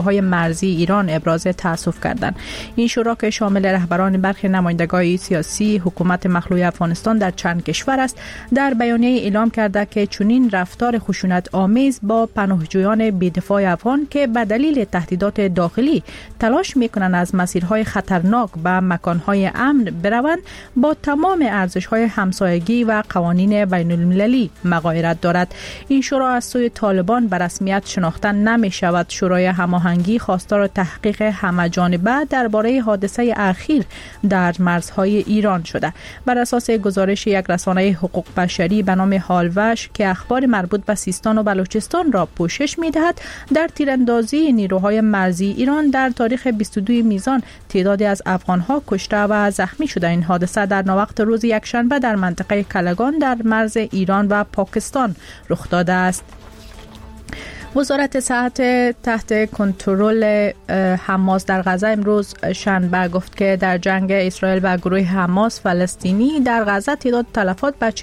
های مرزی ایران ابراز تأسف کردند. این شورا که شامل رهبران برخی نمایندگان سیاسی حکومت مخلوع افغانستان در چند کشور است، در بیانیه اعلام کرده که چنین رفتار خشونت آمیز با پناهجویان بی‌دفاع افغان که به دلیل تهدیدات داخلی تلاش می‌کنند از مسیرهای خطرناک به مکانهای امن بروند، با تمام ارزش‌های همسایگی و قوانین بین‌المللی مغایرت دارد. این شورا از سوی طالبان به رسمیت شناخته نمی‌شود. شورای هماهنگی خواستار تحقیق همه‌جانبه درباره حادثه اخیر در مرزهای ایران شده. بر اساس گزارش یک رسانه حقوق بشری به نام هالوش که اخبار مربوط به سیستان و بلوچستان را پوشش می‌دهد، در تیراندازی نیروهای مرزی ایران در تاریخ 22 میزان تعدادی از افغان‌ها کشته و زخمی شده. این حادثه در ناوقت روز یکشنبه در منطقه کلگان در مرز ایران و پاکستان رخ داده است. وزارت صحت تحت کنترل حماس در غزه امروز شنبه گفت که در جنگ اسرائیل و گروه حماس فلسطینی در غزه تعداد تلفات به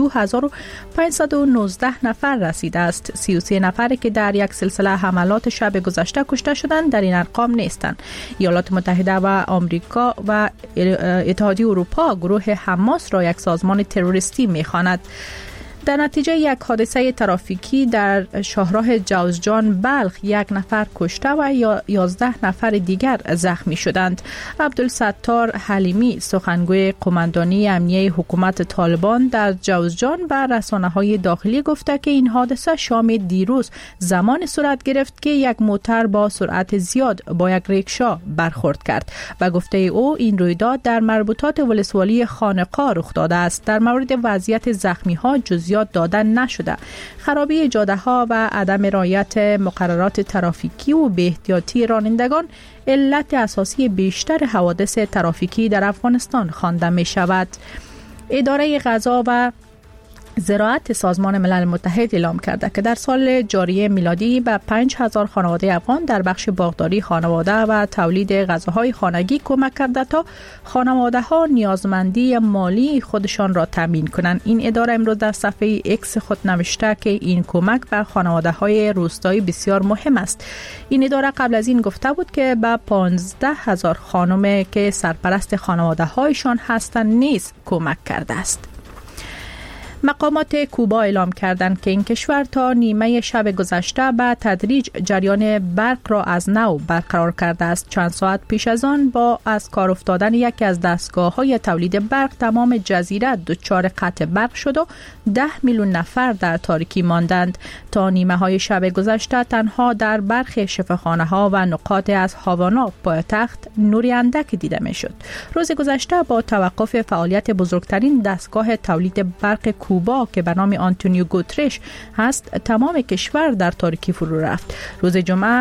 42519 نفر رسیده است. 33 نفری که در یک سلسله حملات شب گذشته کشته شدند در این ارقام نیستند. ایالات متحده و آمریکا و اتحادیه اروپا گروه حماس را یک سازمان تروریستی می‌خواند. در نتیجه یک حادثه ترافیکی در شاهراه جوزجان بلخ یک نفر کشته و 11 نفر دیگر زخمی شدند. عبدالستار حلیمی سخنگوی قماندانی امنیه حکومت طالبان در جوزجان به رسانه‌های داخلی گفته که این حادثه شام دیروز زمان صورت گرفت که یک موتر با سرعت زیاد با یک ریکشا برخورد کرد و گفته او این رویداد در مربوطات ولسوالی خانقاه رخ داده است. در مورد وضعیت زخمی‌ها جزئیات دادن نشده. خرابی جاده‌ها و عدم رعایت مقررات ترافیکی و بی‌احتیاطی رانندگان علت اساسی بیشتر حوادث ترافیکی در افغانستان خوانده می شود. اداره غذا و زراعت سازمان ملل متحد اعلام کرده که در سال جاری میلادی به 5000 خانواده افغان در بخش باغداری خانواده و تولید غذاهای خانگی کمک کرده تا خانواده ها نیازمندی مالی خودشان را تامین کنند. این اداره امروز در صفحه اکس خود نوشته که این کمک به خانواده های روستایی بسیار مهم است. این اداره قبل از این گفته بود که به 15000 خانم که سرپرست خانواده هایشان هستند نیز کمک کرده است. مقامات کوبا اعلام کردند که این کشور تا نیمه شب گذشته به تدریج جریان برق را از نو برقرار کرده است. چند ساعت پیش از آن با از کار افتادن یکی از دستگاه‌های تولید برق تمام جزیره دچار قطع برق شد و 10 میلیون نفر در تاریکی ماندند. تا نیمه های شب گذشته تنها در برخی شفاخانه‌ها و نقاط از هاوانا پایتخت نوری اندک دیده می‌شد. روز گذشته با توقف فعالیت بزرگترین دستگاه تولید برق کوبا که به نام آنتونیو گوترش هست، تمام کشور در تاریکی فرو رفت. روز جمعه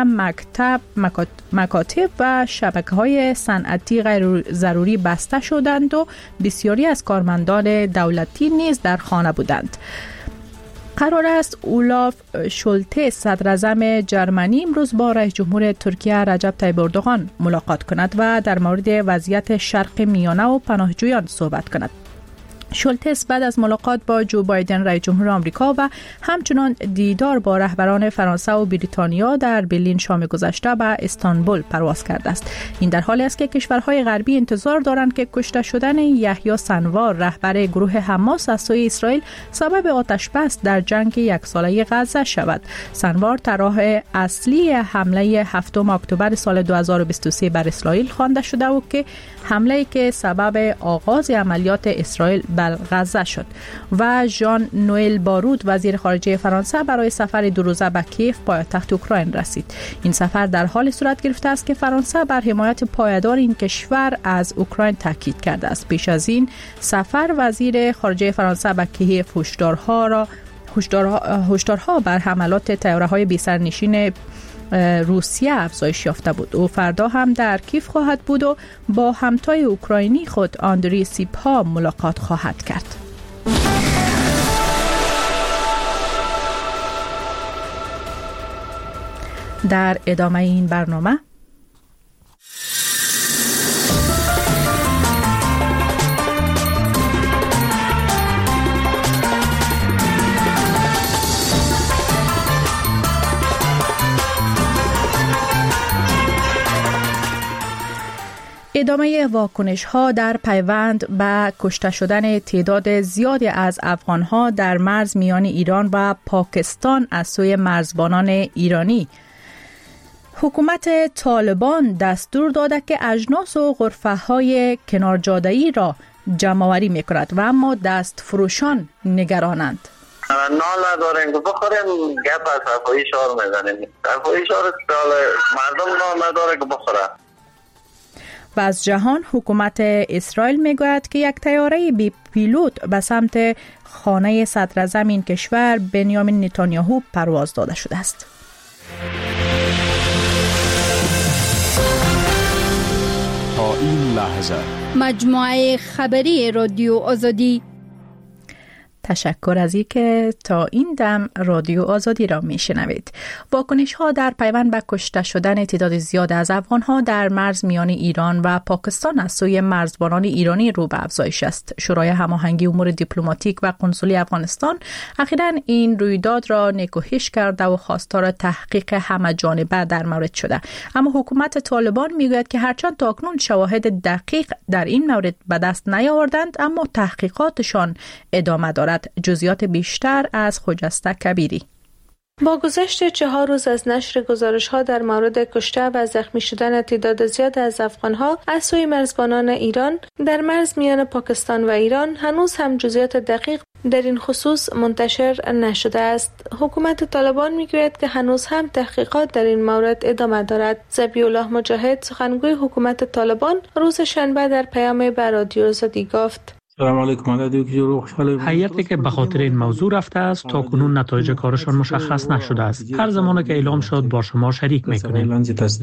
مکاتب و شبکه‌های صنعتی غیر ضروری بسته شدند و بسیاری از کارمندان دولتی نیز در خانه بودند. قرار است اولاف شولتس صدراعظم جرمنی امروز با رئیس جمهور ترکیه رجب طیب اردوغان ملاقات کند و در مورد وضعیت شرق میانه و پناهجویان صحبت کند. شولتس بعد از ملاقات با جو بایدن رئیس جمهور آمریکا و همچنان دیدار با رهبران فرانسه و بریتانیا در برلین شام گذشته به استانبول پرواز کرده است. این در حالی است که کشورهای غربی انتظار دارند که کشته شدن یحیی سنوار رهبر گروه حماس از سوی اسرائیل سبب آتش بس در جنگ یک ساله غزه شود. سنوار طراح اصلی حمله 7 اکتبر سال 2023 بر اسرائیل خوانده شده و که حمله‌ای که سبب آغاز عملیات اسرائیل بر غزه شد. و ژان نوئل بارود وزیر خارجه فرانسه برای سفر 2 روزه به کیف پایتخت اوکراین رسید. این سفر در حال صورت گرفته است که فرانسه بر حمایت پایدار این کشور از اوکراین تاکید کرده است. پیش از این سفر وزیر خارجه فرانسه به کیف هشدارها بر حملات طیاره‌های بی‌سرنشین روسیه افزایش یافته بود. او فردا هم در کیف خواهد بود و با همتای اوکراینی خود آندری سیپها ملاقات خواهد کرد. در ادامه این برنامه ادامه واکنش ها در پیوند به کشته شدن تعداد زیادی از افغان ها در مرز میان ایران و پاکستان از سوی مرزبانان ایرانی. حکومت طالبان دستور داده که اجناس و غرفه های کنار جاده‌ای را جمع‌آوری می‌کند و اما دست فروشان نگرانند. نال نداریم که بخوریم، گپ از صفایی شعار میزنیم. صفایی شعار مردم نال نداره که بخوره. و از جهان حکومت اسرائیل میگوید که یک طیاره بی پیلوت به سمت خانه صدراعظم این کشور بنیامین نتانیاهو پرواز داده شده است. تا این لحظه مجموعه خبری رادیو آزادی. تشکر از اینکه تا این دم رادیو آزادی را میشنوید. واکنش ها در پیوند به کشته شدن تعداد زیاد از افغان ها در مرز میان ایران و پاکستان از سوی مرزبانان ایرانی رو به افزایش است. شورای هماهنگی امور دیپلماتیک و قنسولی افغانستان اخیراً این رویداد را نکوهش کرده و خواستار تحقیق همه جانبه در مورد شده. اما حکومت طالبان میگوید که هرچند تاکنون شواهد دقیق در این مورد به دست نیاوردند، اما تحقیقاتشان ادامه دارد. جزئیات بیشتر از خجسته کبیری. با گذشت 4 روز از نشر گزارش‌ها در مورد کشته و زخمی شدن تعداد زیاد از افغان‌ها از سوی مرزبانان ایران در مرز میان پاکستان و ایران، هنوز هم جزئیات دقیق در این خصوص منتشر نشده است. حکومت طالبان میگوید که هنوز هم تحقیقات در این مورد ادامه دارد. ذبیح الله مجاهد، سخنگوی حکومت طالبان، روز شنبه در پیام به رادیو آزادی گفت: سلام علیکم. هیئتی که به خاطر این موضوع رفته است تا کنون نتایج کارشان مشخص نشده است. هر زمان که اعلام شد با شما شریک می‌کنیم.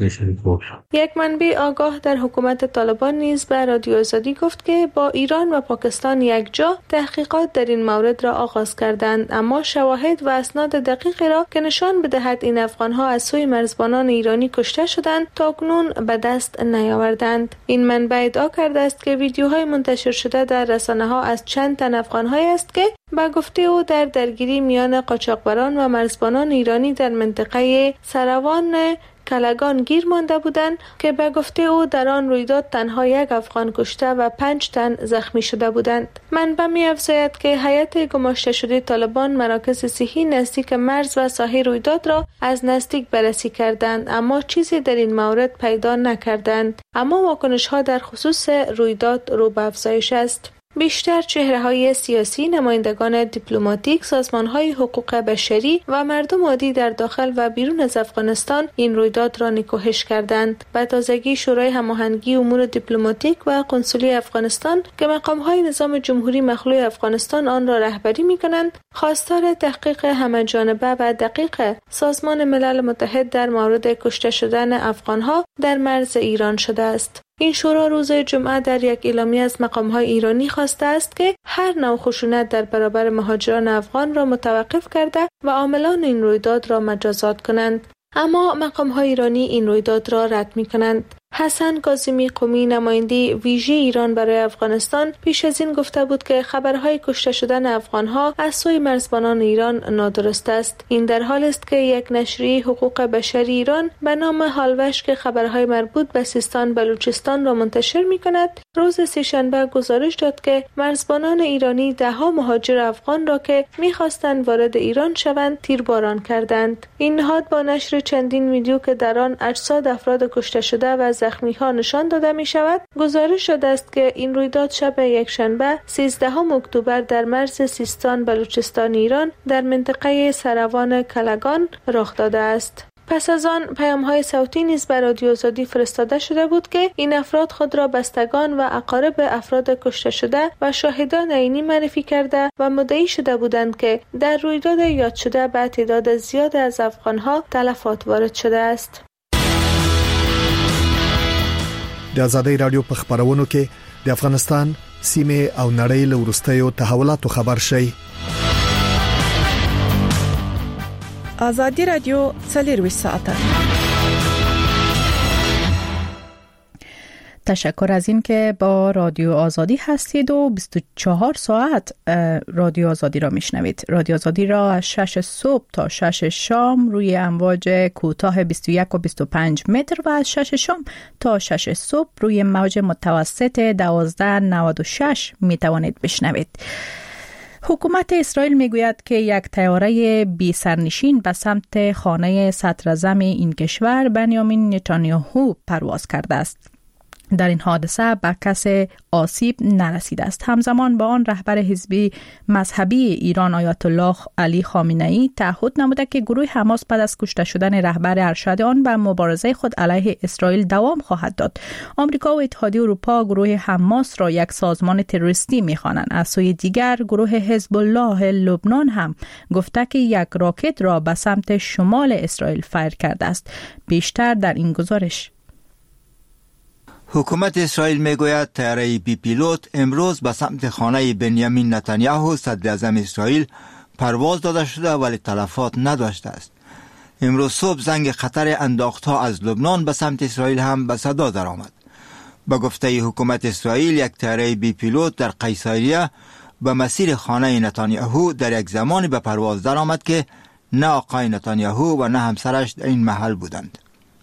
یک منبع آگاه در حکومت طالبان نیز به رادیو آزادی گفت که با ایران و پاکستان یک جا تحقیقات در این مورد را آغاز کردند، اما شواهد و اسناد دقیقی را که نشان بدهد این افغان‌ها از سوی مرزبانان ایرانی کشته شدند تا کنون به دست نیاوردند. این منبع ادعا کرده است که ویدیوهای منتشر شده در رسانه‌ها از چند تن افغان‌هایی است که به گفته او در درگیری میان قاچاقبران و مرزبانان ایرانی در منطقه سروان کلگان گیر مانده بودند که به گفته او در آن رویداد تنها 1 افغان کشته و 5 تن زخمی شده بودند. منبع می‌افزاید که هیئت گماشته شده طالبان مراکز صحی نزدیک مرز و ساحه رویداد را از نزدیک بررسی کردند، اما چیزی در این مورد پیدا نکردند. اما واکنش‌ها در خصوص رویداد رو به افزایش است. بیشتر چهره‌های سیاسی، نمایندگان دیپلماتیک، سازمان‌های حقوق بشری و مردم عادی در داخل و بیرون از افغانستان این رویداد را نکوهش کردند. به تازگی شورای هماهنگی امور دیپلماتیک و قنسولی افغانستان که مقام‌های نظام جمهوری مخلوع افغانستان آن را رهبری می‌کنند، خواستار تحقیق همه‌جانبه و دقیق سازمان ملل متحد در مورد کشته شدن افغان‌ها در مرز ایران شده است. این شورا روز جمعه در یک اعلامیه از مقام‌های ایرانی خواسته است که هر نوع خشونت در برابر مهاجران افغان را متوقف کرده و عاملان این رویداد را مجازات کنند. اما مقام‌های ایرانی این رویداد را رد می‌کنند. حسن کاظمی قمی، نماینده ویژه ایران برای افغانستان، پیش از این گفته بود که خبرهای کشته شدن افغان‌ها از سوی مرزبانان ایران نادرست است. این در حال است که یک نشریه حقوق بشری ایران به نام هالوش که خبرهای مربوط به سیستان بلوچستان را منتشر می‌کند، روز سه‌شنبه گزارش داد که مرزبانان ایرانی 10 مهاجر افغان را که می‌خواستند وارد ایران شوند تیرباران کردند. این نهاد با نشر چندین ویدیو که در آن اجساد افراد کشته شده و زخمی‌ها نشان داده می‌شود، گزارش شده است که این رویداد شب یکشنبه 13 اکتبر در مرز سیستان بلوچستان ایران در منطقه سروان کلگان رخ داده است. پس از آن پیام‌های صوتی نیز بر رادیو آزادی فرستاده شده بود که این افراد خود را بستگان و اقارب افراد کشته شده و شاهدان عینی معرفی کرده و مدعی شده بودند که در رویداد یاد شده به تعداد زیاد از افغان‌ها تلفات وارد شده است. د آزادۍ رادیو په خبرونو کې د افغانستان سیمه او نړۍ له وروستیو تحولاتو خبر شي. آزادي رادیو 24 ساعته. تشکر از این که با رادیو آزادی هستید و 24 ساعت رادیو آزادی را میشنوید. رادیو آزادی را از 6 صبح تا 6 شام روی امواج کوتاه 21 و 25 متر و از 6 شام تا 6 صبح روی موج متوسط 1296 میتوانید بشنوید. حکومت اسرائیل میگوید که یک طیاره بی سرنشین به سمت خانه صدراعظم این کشور بنیامین نتانیاهو پرواز کرده است. در این حادثه به کسی آسیب نرسیده است. همزمان با آن رهبر حزب مذهبی ایران آیت الله علی خامنه‌ای تعهد نموده که گروه حماس بعد از کشته شدن رهبر ارشد آن به مبارزه خود علیه اسرائیل دوام خواهد داد. آمریکا و اتحادیه اروپا گروه حماس را یک سازمان تروریستی می‌خوانند. از سوی دیگر گروه حزب الله لبنان هم گفته که یک راکت را به سمت شمال اسرائیل فایر کرده است. بیشتر در این گزارش. حکومت اسرائیل میگوید طیاره بی پیلوت امروز به سمت خانه بنیامین نتانیاهو صدر اعظم اسرائیل پرواز داده شده ولی تلفات نداشته است. امروز صبح زنگ خطر انداختها از لبنان به سمت اسرائیل هم به صدا درآمد. به گفته حکومت اسرائیل یک طیاره بی پیلوت در قیصریه به مسیر خانه نتانیاهو در یک زمانی به پرواز درآمد که نه آقای نتانیاهو و نه همسرش در این محل بودند.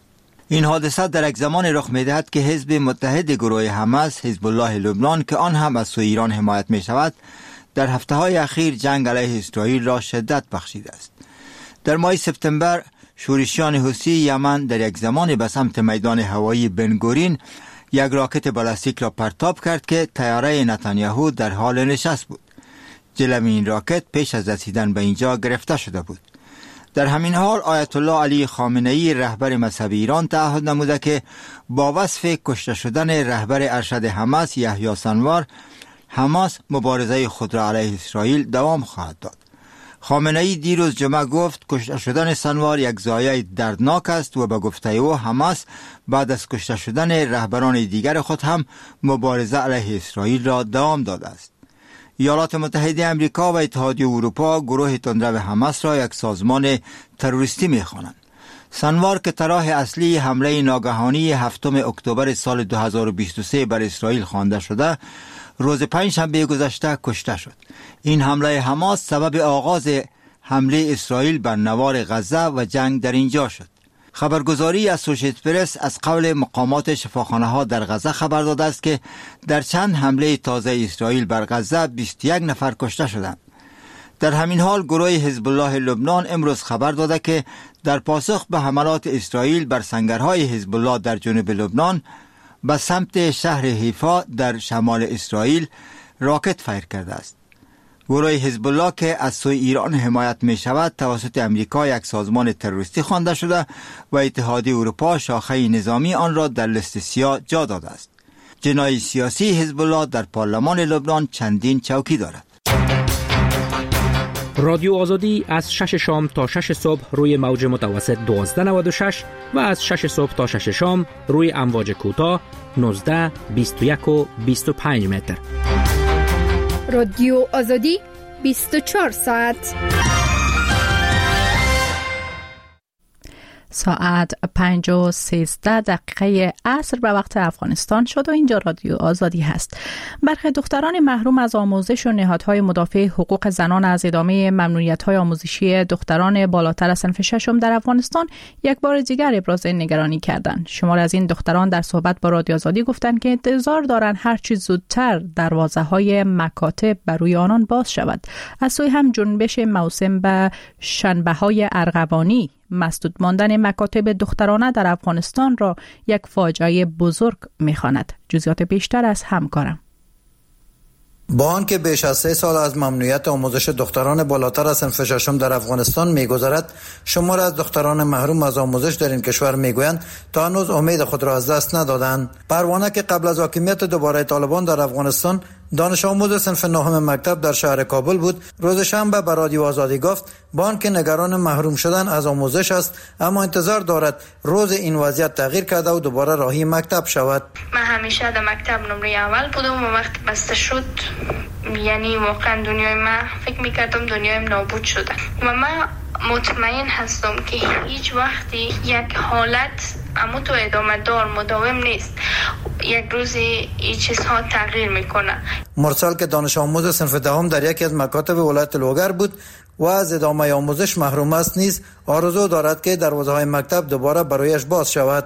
این حادثه در یک زمان رخ می‌دهد که حزب متحد گروه حماس حزب الله لبنان که آن هم از سوی ایران حمایت می‌شود در هفته‌های اخیر جنگ علیه اسرائیل را شدت بخشیده است. در ماه سپتامبر شورشیان حوثی یمن در یک زمان به سمت میدان هوایی بنگورین یک راکت بالستیک را پرتاب کرد که طیاره نتانیاهو در حال نشست بود. جلوی این راکت پیش از رسیدن به اینجا گرفته شده بود. در همین حال آیت الله علی خامنه‌ای رهبر مذهبی ایران تعهد نموده که با وصف کشته شدن رهبر ارشد حماس یحیی سنوار حماس مبارزه خود را علیه اسرائیل دوام خواهد داد. خامنه‌ای دیروز جمعه گفت کشته شدن سنوار یک ضایعه دردناک است و به گفته او حماس بعد از کشته شدن رهبران دیگر خود هم مبارزه علیه اسرائیل را دوام داده است. ایالات متحده آمریکا و اتحادیه اروپا گروه تندرو حماس را یک سازمان تروریستی می‌خوانند. سنوار که طرح اصلی حمله ناگهانی 7 اکتبر سال 2023 بر اسرائیل خوانده شده، روز پنجشنبه گذشته کشته شد. این حمله حماس سبب آغاز حمله اسرائیل بر نوار غزه و جنگ در اینجا شد. خبرگزاری اسوشییتد پرس از قول مقامات شفاخانه‌ها در غزه خبر داده است که در چند حمله تازه اسرائیل بر غزه 21 نفر کشته شدند. در همین حال گروه حزب الله لبنان امروز خبر داده که در پاسخ به حملات اسرائیل بر سنگرهای حزب الله در جنوب لبنان به سمت شهر حیفا در شمال اسرائیل راکت فایر کرده است. گروه حزب الله که از سوی ایران حمایت می شود توسط امریکا یک سازمان تروریستی خوانده شده و اتحادیه اروپا شاخه نظامی آن را در لیست سیاه جا داده است. جناح سیاسی حزب الله در پارلمان لبنان چندین چوکی دارد. رادیو آزادی از 6 شام تا 6 صبح روی موج متوسط 1296 و از 6 صبح تا 6 شام روی امواج کوتاه 19، 21 و 25 متر. رادیو آزادی 24 ساعت. ساعت 5:13 عصر به وقت افغانستان شد و اینجا رادیو آزادی هست. برخی دختران محروم از آموزش و نهادهای مدافع حقوق زنان از ادامه ممنوعیت‌های آموزشی دختران بالاتر از صنف ششم در افغانستان یک بار دیگر ابراز نگرانی کردند. شمار از این دختران در صحبت با رادیو آزادی گفتند که انتظار دارند هر چه زودتر دروازه‌های مکاتب برای آنان باز شود. از سوی هم جنبش موسم به شنبه‌های ارغوانی مسدود ماندن مکاتب دخترانه در افغانستان را یک فاجعه بزرگ می‌خواند. جزئیات بیشتر از همکارم. با آنکه بیش از 3 سال از ممنوعیت آموزش دختران بالاتر از صنف ششم در افغانستان می‌گذرد، شمار از دختران محروم از آموزش در این کشور می‌گویند تا هنوز امید خود را از دست ندادند. پروانه که قبل از حاکمیت دوباره طالبان در افغانستان دانش آموز صنف 9 مکتب در شهر کابل بود، روز شنبه به رادیو آزادی گفت با آنکه نگران محروم شدن از آموزش است، اما انتظار دارد روز این وضعیت تغییر کرده و دوباره راهی مکتب شود. من همیشه در مکتب نمره اول بودم و وقتی بسته شد یعنی واقعا دنیای من فکر میکردم دنیایم نابود شده و من مطمئن هستم که هیچ وقتی یک حالت اما تو ادامه دار مداوم نیست. یک روزی این چیزها تغییر میکنه. مرسل که دانش آموز صنف دهم در یکی از مکاتب ولایت لوگر بود و از ادامه آموزش محروم است نیز آرزو دارد که دروازه‌های مکتب دوباره برایش باز شود.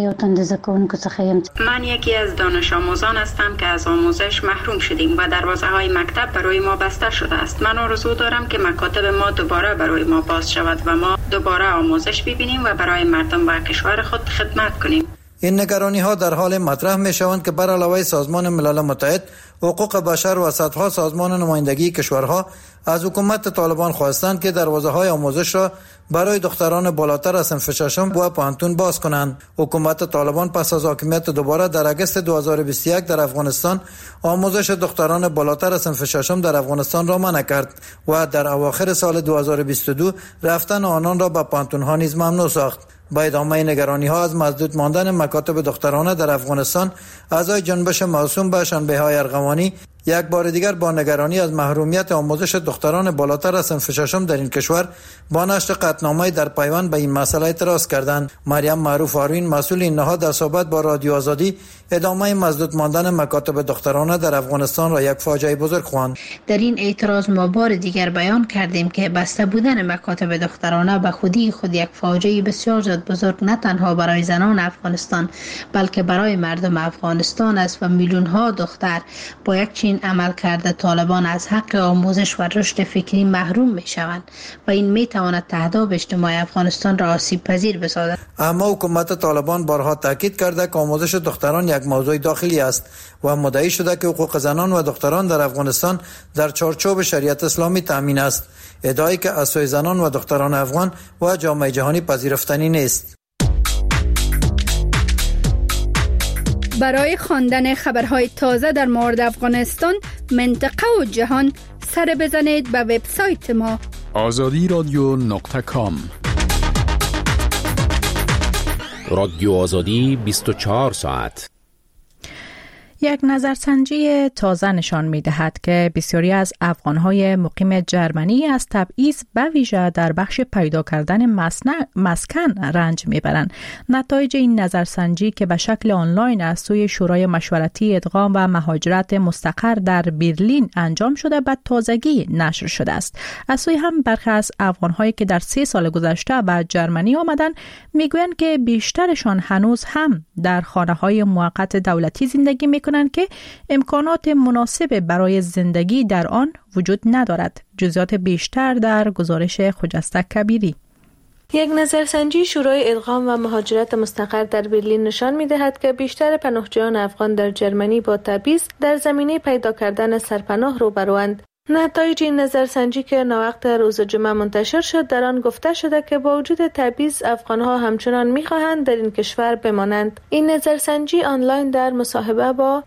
من یکی از دانش آموزان هستم که از آموزش محروم شدیم و دروازه‌های مکتب برای ما بسته شده است. من آرزو دارم که مکاتب ما دوباره برای ما باز شود و ما دوباره آموزش ببینیم و برای مردم و کشور خود خدمت کنیم. این نگرانی ها در حال مطرح می شوند که بر علاوه سازمان ملل متحد، حقوق بشر و صدها سازمان نمایندگی کشورها از حکومت طالبان خواستند که دروازه های آموزش را برای دختران بالاتر از صنف ششم و پانتون باز کنند. حکومت طالبان پس از حاکمیت دوباره در اگست 2021 در افغانستان آموزش دختران بالاتر از صنف ششم در افغانستان را منع کرد و در اواخر سال 2022 رفتن آنان را به پانتون ها نیز ممنوع ساخت. با ادامه نگرانی ها از مسدود ماندن مکاتب دخترانه در افغانستان، اعضای جنبش موسوم به شنبه‌های ارغوانی یک بار دیگر با نگرانی از محرومیت آموزش دختران بالاتر از صنف ششم در این کشور با نشر قطعنامه در پیوند به این مسئله اعتراض کردند. مریم معروف آروین، مسئول این نهاد، در صحبت با رادیو آزادی ادامه مسدود ماندن مکاتب دخترانه در افغانستان را یک فاجعه بزرگ خواند. در این اعتراض ما بار دیگر بیان کردیم که بسته بودن مکاتب دخترانه به خود یک فاجعه بسیار زیاد بزرگ نه تنها برای زنان افغانستان بلکه برای مردم افغانستان است و میلیون ها دختر با یک چین عمل کرده طالبان از حق آموزش و رشد فکری محروم می شوند و این می تواند تهداب اجتماع افغانستان را آسیب پذیر بسازد. اما حکومت طالبان بارها تاکید کرده که آموزش دختران یک موضوع داخلی است و مدعی شده که حقوق زنان و دختران در افغانستان در چارچوب شریعت اسلامی تامین است، ادعایی که از سوی زنان و دختران افغان و جامعه جهانی پذیرفتنی نیست. برای خواندن خبرهای تازه در مورد افغانستان، منطقه و جهان، سر بزنید به وبسایت ما azadiradyo.com. رادیو آزادی 24 ساعت. یک نظرسنجی تازه نشان می‌دهد که بسیاری از افغان‌های مقیم جرمنی از تبعیض به ویژه در بخش پیدا کردن مسکن رنج می‌برند. نتایج این نظرسنجی که به شکل آنلاین از سوی شورای مشورتی ادغام و مهاجرت مستقر در برلین انجام شده به تازگی نشر شده است. از سوی هم برخی از افغان‌هایی که در 3 سال گذشته به جرمنی آمدند می‌گویند که بیشترشان هنوز هم در خانه‌های موقت دولتی زندگی می‌کنند که امکانات مناسب برای زندگی در آن وجود ندارد. جزئیات بیشتر در گزارش خجسته کبیری. یک نظرسنجی شورای ادغام و مهاجرت مستقر در برلین نشان می‌دهد که بیشتر پناهجویان افغان در جرمنی با تبعیض در زمینه پیدا کردن سرپناه روبروند. نتایج این نظرسنجی که ناوقت روز جمعه منتشر شد، در آن گفته شده که با وجود تبعیض افغان‌ها همچنان می‌خواهند در این کشور بمانند. این نظرسنجی آنلاین در مصاحبه با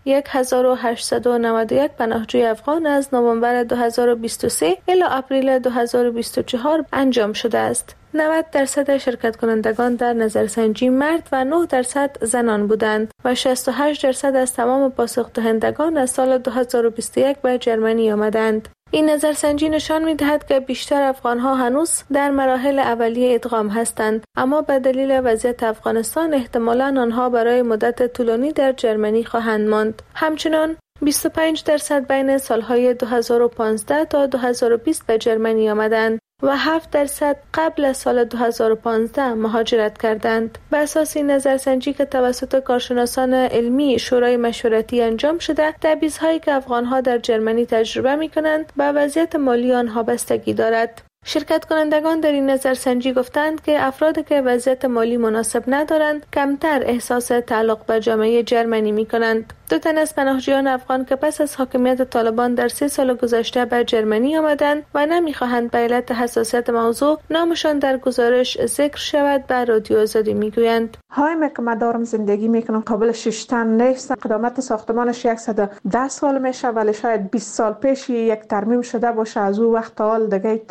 1891 پناهجوی افغان از نوامبر 2023 الی اپریل 2024 انجام شده است. 90% شرکت کنندگان در نظرسنجی مرد و 9% زنان بودند و 68% از تمام پاسخ دهندگان از سال 2021 به جرمنی آمدند. این نظرسنجی نشان می‌دهد که بیشتر افغان‌ها هنوز در مراحل اولیه ادغام هستند، اما به دلیل وضعیت افغانستان احتمالاً آنها برای مدت طولانی در جرمنی خواهند ماند. همچنان 25% بین سالهای 2015 تا 2020 به جرمنی آمدند و 7% قبل از سال 2015 مهاجرت کردند. بر اساس این نظرسنجی که توسط کارشناسان علمی شورای مشورتی انجام شده، تبعیض‌هایی که افغان‌ها در جرمنی تجربه می‌کنند به وضعیت مالی آنها بستگی دارد. شرکت کنندگان در این نظرسنجی گفتند که افرادی که وضعیت مالی مناسب ندارند کمتر احساس تعلق به جامعه جرمنی می‌کنند. 2 تن از پناهجویان افغان که پس از حاکمیت طالبان در 3 سال گذشته به جرمنی آمدند و نمی‌خواهند به علت حساسیت موضوع نامشان در گزارش ذکر شود، به رادیو آزادی میگویند: هایم که من دارم زندگی میکنم قابل ششتن نیست. قدامت ساختمانش 110 سال میشه، ولی شاید 20 سال پیش یک ترمیم شده باشه. از اون وقت تا حال دیگه ترمیم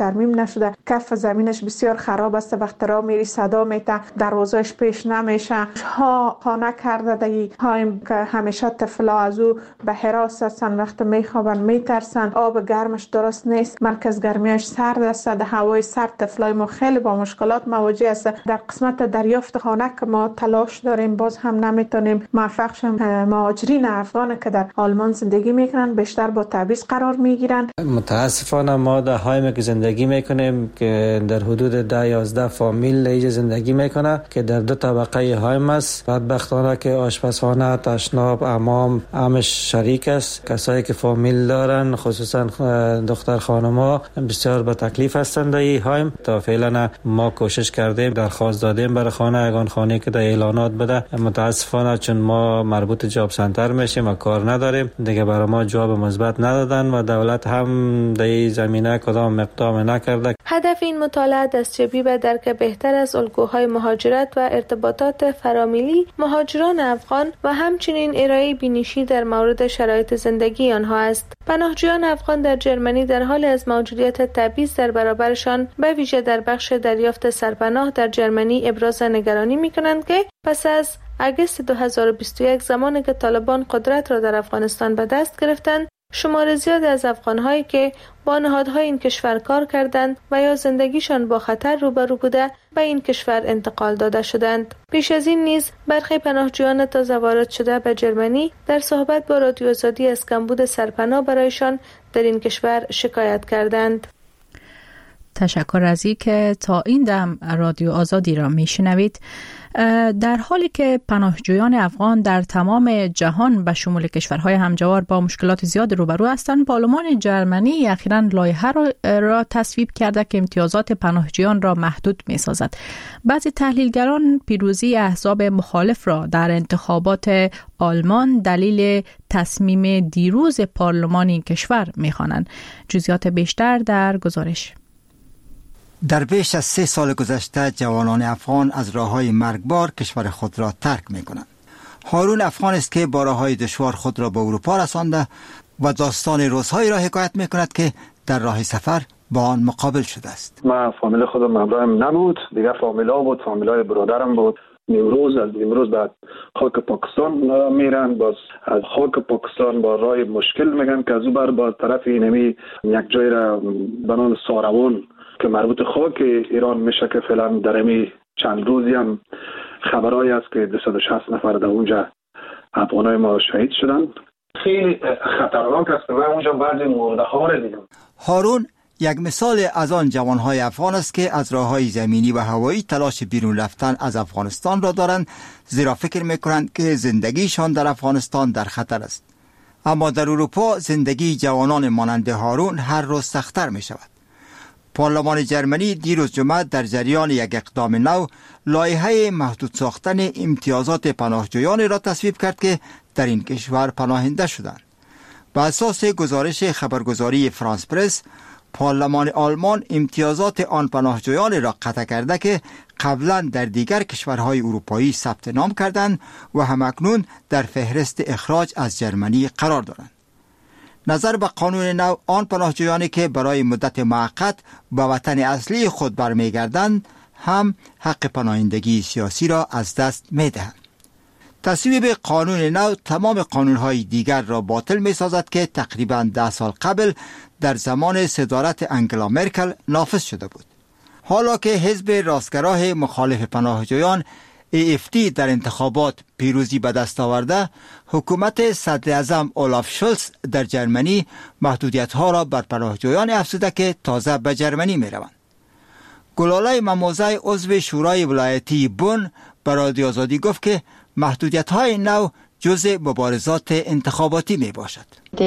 نشده. کف زمینش بسیار خراب است، وقتی راه میری صدا میته، دروازه‌اش پیش نمیشه. ها خانه کرده دیگه هایم که همیشه طفلا از او به حراس هستن، وقتی میخوابن میترسن. آب گرمش درست نیست، مرکز گرمیش سرد است، در هوای سرد طفلای ما خیلی با مشکلات مواجه است. در قسمت دریافت خانه که ما تلاش داریم باز هم نمیتونیم موفق شیم. مهاجرین افغان که در آلمان زندگی میکنن بیشتر با تبعیض قرار میگیرن. متاسفانه ما در هایم که زندگی میکنیم که در حدود 10-11 فامیل اینجا زندگی میکنه که در 2 طبقه هایم است. بدبختانه که آشپزخانه، تشناب، حمام همش شریک است. کسایی که فامیل دارن خصوصا دختر خانم‌ها بسیار به تکلیف هستند در این هایم. تا فعلا ما کوشش کردیم درخواست دادیم برای خانه یگان خانه که در اعلانات بده. متاسفانه چون ما مربوط جاب سنتر میشیم و کار نداریم دیگه برای ما جواب مثبت ندادن و دولت هم در این زمینه کدام اقدام نکرده. هدف این مطالعه دستیابی به درک بهتر از الگوهای مهاجرت و ارتباطات فرامیلی مهاجران افغان و همچنین ارائه بینشی در مورد شرایط زندگی آنها است. پناهجویان افغان در جرمنی در حال از موجودیت تبعیض در برابرشان به ویژه در بخش دریافت سرپناه در جرمنی ابراز نگرانی می‌کنند که پس از اگست 2021 زمانی که طالبان قدرت را در افغانستان به دست گرفتند، شمار زیادی از افغان‌هایی که با نهادهای این کشور کار کردند و یا زندگیشان با خطر روبرو بوده به این کشور انتقال داده شدند. پیش از این نیز برخی پناهجویان تازه وارد شده به جرمنی در صحبت با رادیو آزادی از کمبود سرپناه برایشان در این کشور شکایت کردند. تشکر از اینکه تا این دم رادیو آزادی را میشنوید. در حالی که پناهجویان افغان در تمام جهان به شمول کشورهای همجوار با مشکلات زیاد روبرو هستند، پارلمان جرمنی اخیراً لایحه را تصویب کرده که امتیازات پناهجویان را محدود می‌سازد. بعضی تحلیلگران پیروزی احزاب مخالف را در انتخابات آلمان دلیل تصمیم دیروز پارلمان این کشور می‌خوانند. جزئیات بیشتر در گزارش. در بیش از 3 سال گذشته جوانان افغان از راههای مرگبار کشور خود را ترک می کنند. هارون افغان است که با راههای دشوار خود را به اروپا رسانده و داستان روزهایی را حکایت می کند که در راه سفر با آن مقابل شده است. من فامیل خودم همراهم نبود، دیگه فامیلا بود، فامیلای برادرم بود. نیمروز از نیمروز بعد خاک پاکستان میرن، باز از خاک پاکستان با راه مشکل میگن که از او بر با طرف اینمی یک جای را به نام ساروان که مربوط خاک ایران میشه که فعلا در امی چند روزی هم خبرایی است که 260 نفر در اونجا افغانای ما شهید شدند. خیلی خطرناک است و اونجا بعضی مرده ها را دیدم. هارون یک مثال از آن جوانهای افغان است که از راههای زمینی و هوایی تلاش بیرون رفتن از افغانستان را دارند، زیرا فکر میکنند که زندگیشان در افغانستان در خطر است. اما در اروپا زندگی جوانان مانند هارون هر روز سخت‌تر می شود. پارلمان جرمنی دیروز جمعه در جریان یک اقدام نو لایحه محدود ساختن امتیازات پناهجویان را تصویب کرد که در این کشور پناهنده شدند. بر اساس گزارش خبرگزاری فرانس پرس، پارلمان آلمان امتیازات آن پناهجویان را قطع کرده که قبلا در دیگر کشورهای اروپایی ثبت نام کردند و همکنون در فهرست اخراج از جرمنی قرار دارند. نظر به قانون نو، آن پناهجویانی که برای مدت موقت به وطن اصلی خود برمیگردند هم حق پناهندگی سیاسی را از دست می‌دهند. تصویب قانون نو تمام قانون‌های دیگر را باطل می‌سازد که تقریباً 10 سال قبل در زمان صدارت انگلا مرکل نافذ شده بود. حالا که حزب راستگراه مخالف پناهجویان AFD در انتخابات پیروزی به دست آورده، حکومت صدراعظم اولاف شولز در جرمنی محدودیت‌ها را بر پناهجویان افزوده که تازه به جرمنی می‌روند. گلاله مموزه عضو شورای ولایتی بون به رادیو آزادی گفت که محدودیت‌های نو جزء مبارزات انتخاباتی می باشد.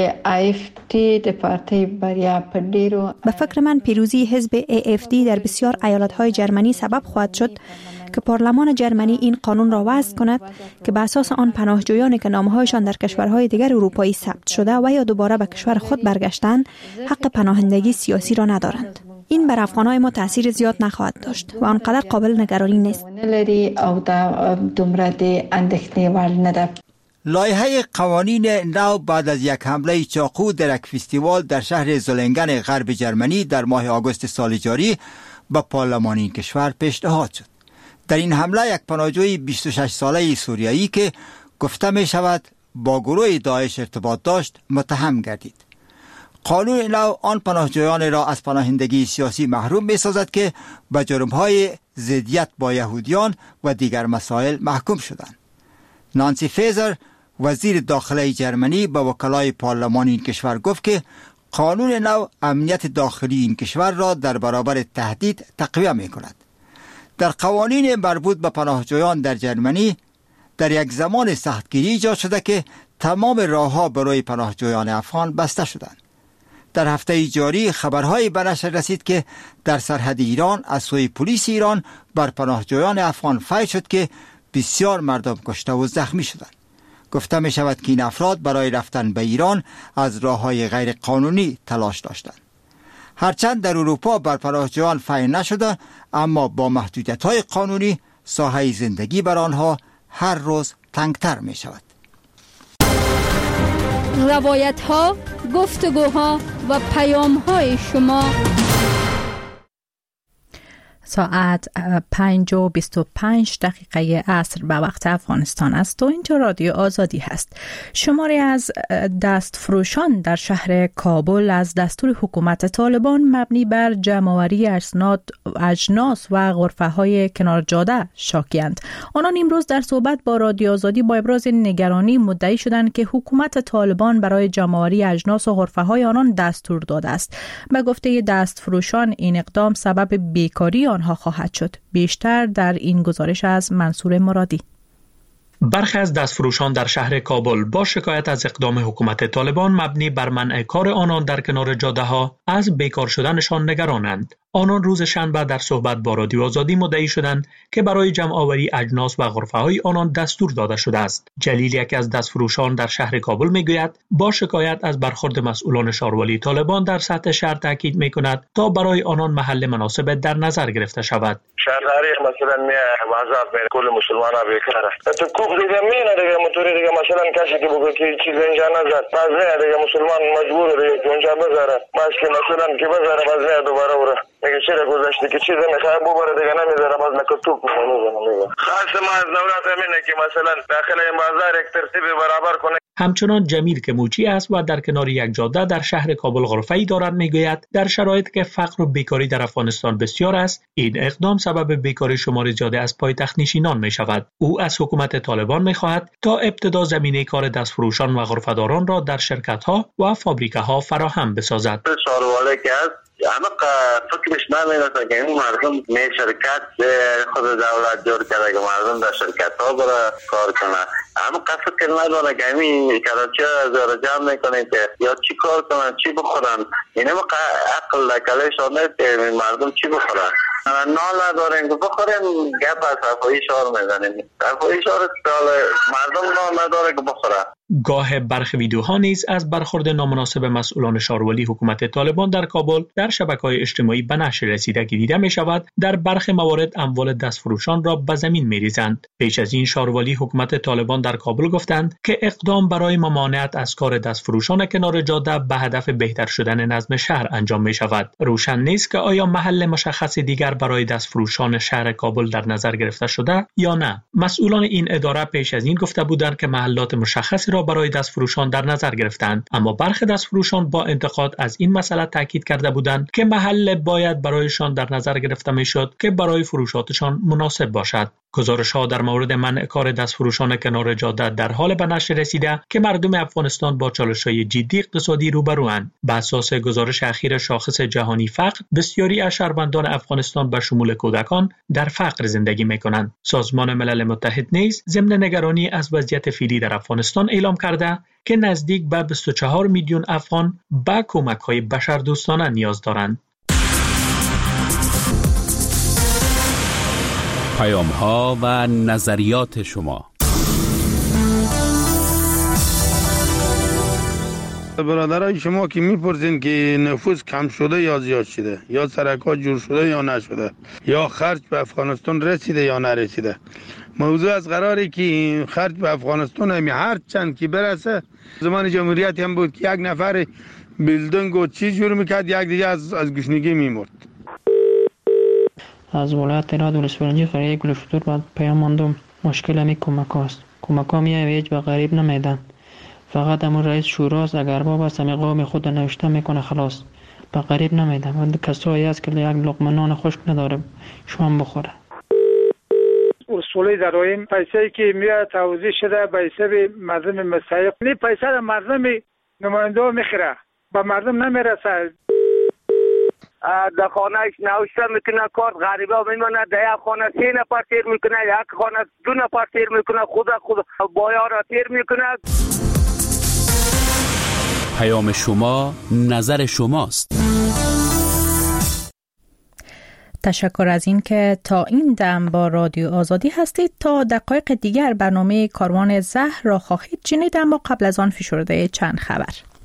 به فکر من پیروزی حزب AFD در بسیار ایالت‌های جرمنی سبب خواهد شد که پارلمان جرمنی این قانون را وضع کند که به اساس آن پناهجویانی که نامه‌هایشان در کشورهای دیگر اروپایی ثبت شده و یا دوباره به کشور خود برگشتند حق پناهندگی سیاسی را ندارند. این بر افغان‌های ما تأثیر زیاد نخواهد داشت و آنقدر قابل نگرانی نیست. لایحه قوانین نو بعد از یک حمله چاقو در یک فستیوال در شهر زولنگن غرب جرمنی در ماه آگوست سال جاری به پارلمان این کشور پیشنهاد شد. در این حمله یک پناهجوی 26 ساله سوریایی که گفته می شود با گروه داعش ارتباط داشت متهم گردید. قانون نو آن پناهجویان را از پناهندگی سیاسی محروم می سازد که به جرم‌های ضدیت با یهودیان و دیگر مسائل محکوم شدند. نانسی فیزر وزیر داخلی جرمنی به وکلای پارلمان این کشور گفت که قانون نو امنیت داخلی این کشور را در برابر تهدید تقویت می کند. در قوانین مربوط به پناهجویان در جرمنی در یک زمان سختگیری ایجاد شده که تمام راه‌ها برای پناهجویان افغان بسته شدند. در هفته جاری خبرهایی به نشر رسید که در سرحد ایران از سوی پلیس ایران بر پناهجویان افغان فایل شد که بسیار مردم کشته و زخمی شدند. گفته می شود که این افراد برای رفتن به ایران از راه‌های غیر قانونی تلاش داشتند. هرچند در اروپا بر پناهجویان فایل نشده، اما با محدودیت‌های قانونی ساحه زندگی بر آنها هر روز تنگتر می شود. روایت‌ها، گفتگوها و پیام‌های شما. ساعت 5:25 عصر به وقت افغانستان است و اینجا رادیو آزادی هست. شماری از دستفروشان در شهر کابل از دستور حکومت طالبان مبنی بر جمع‌آوری اجناس و غرفه‌های کنار جاده شاکی‌اند. آنان امروز در صحبت با رادیو آزادی با ابراز نگرانی مدعی شدند که حکومت طالبان برای جمع‌آوری اجناس و غرفه‌های آنان دستور داده است. به گفته دستفروشان این اقدام سبب بیکاری آنها خواهد شد. بیشتر در این گزارش از منصور مرادی. برخی از دستفروشان در شهر کابل با شکایت از اقدام حکومت طالبان مبنی بر منع کار آنان در کنار جاده‌ها از بیکار شدنشان نگرانند. آنان روز شنبه در صحبت با رادیو آزادی مدعی شدند که برای جمع آوری اجناس و غرفه‌های آنان دستور داده شده است. جلیل، یکی از دستفروشان در شهر کابل میگوید با شکایت از برخورد مسئولان شهرولی طالبان در سطح شهر تاکید میکند تا برای آنان محل مناسب در نظر گرفته شود. شهرداری مثلا وضع بین کل مسلمان‌ها بیکاره. تو کوب دیگه میونه دیگه موتوری دیگه مثلا کسی که بگه که چیز اینجا نذار. باز نه دیگه مسلمان مجبور دیگه که اونجا بذاره. باز که مثلا که بذاره باز نه دوباره وره. میگه چرا گذاشتی که چیز میخواد ببره دیگه نمیذاره باز نکتوب میزنه. خاص ما از دولت همینه که مثلا داخل این بازار یک ترتیب برابر کنه. همچنان جمیل که موچی است و در کنار یک جاده در شهر کابل غرفه‌ای دارد میگوید در شرایط که فقر و بیکاری در افغانستان بسیار است، این اقدام سبب بیکاری شمار زیاده از پایتخت نشینان می شود. او از حکومت طالبان می خواهد تا ابتدا زمینه کار دستفروشان و غرفه‌داران را در شرکت‌ها و فابریکه‌ها فراهم بسازد. اما فکرش نمی‌رسه که این مردم شرکت خود دولت جور کرده که مردم در شرکت ها برای کار کنه. اما فکر نداره که این کراچی را جمع میکنه که یا چی کار کنن چی بخورن. این اما عقل لکلشان نیست که مردم چی بخورن. نال نداریم که بخوریم گپ از صفایی شعار میزنیم. صفایی شعار مردم نال نداره که بخورن. گاه برخی ویدیوها نیز از برخورد نامناسب مسئولان شهرولی حکومت طالبان در کابل در شبکه‌های اجتماعی به نشر رسیده که دیده می شود در برخی موارد اموال دستفروشان را به زمین می ریزند. پیش از این شهرولی حکومت طالبان در کابل گفتند که اقدام برای ممانعت از کار دستفروشان کنار جاده به هدف بهتر شدن نظم شهر انجام می شود. روشن نیست که آیا محل مشخص دیگر برای دستفروشان شهر کابل در نظر گرفته شده یا نه. مسئولان این اداره پیش از این گفته بودند که محلات مشخصی را برای دستفروشان در نظر گرفتند، اما برخی دستفروشان با انتقاد از این مسئله تاکید کرده بودند که محل باید برایشان در نظر گرفته میشد که برای فروشاتشان مناسب باشد. گزارش‌ها در مورد منع کار دستفروشان کنار جاده در حال به نشر رسیده که مردم افغانستان با چالش‌های جدی اقتصادی روبروند. بر اساس گزارش اخیر شاخص جهانی فقر، بسیاری از شهروندان افغانستان به شمول کودکان در فقر زندگی می‌کنند. سازمان ملل متحد نیز ضمن نگرانی از وضعیت فعلی در افغانستان اعلام کرده که نزدیک به 24 میلیون افغان به کمک‌های بشردوستانه نیاز دارند. پیام‌ها و نظریات شما. برادرای شما که میپرسین که نفوذ کم شده یا زیاد شده، یا سرکات جور شده یا نشده، یا خرج به افغانستان رسیده یا نرسیده. موضوع از قراری که خرج به افغانستان هر چند که برسه، زمان جمهوریت هم بود که یک نفر بیلدنگ و چیز جور میکرد، یک دیگه از گشنگی میمرد. از ولایت هرات ولسوالی قریه گلفتور بعد پیام ماندم مشکل همی کمک هاست. کمک ها هیچ به غریب نمیدن، فقط همون رئیس شوراست اگر باب است همی قوم خود نوشته میکنه خلاص، به غریب نمیدن. و کسایی هست که یک لقمه نان خشک نداره شام بخوره. اصولی داریم پیسه‌ای که میاد توزیع شده به حساب مردم مستحق، این پیسه را مردم نماینده میخره، به مردم نمیرسه. در خانه نوشته میکنه کارت غریبه میمونه، در یک خانه 3 نفر تیر میکنه، یک خانه 2 نفر تیر میکنه، خود بایا را تیر میکنه. پیام شما نظر شماست. تشکر از این که تا این دم با رادیو آزادی هستید. تا دقایق دیگر برنامه کاروان زهر را خواهید شنید، اما قبل از آن فشرده چند خبر.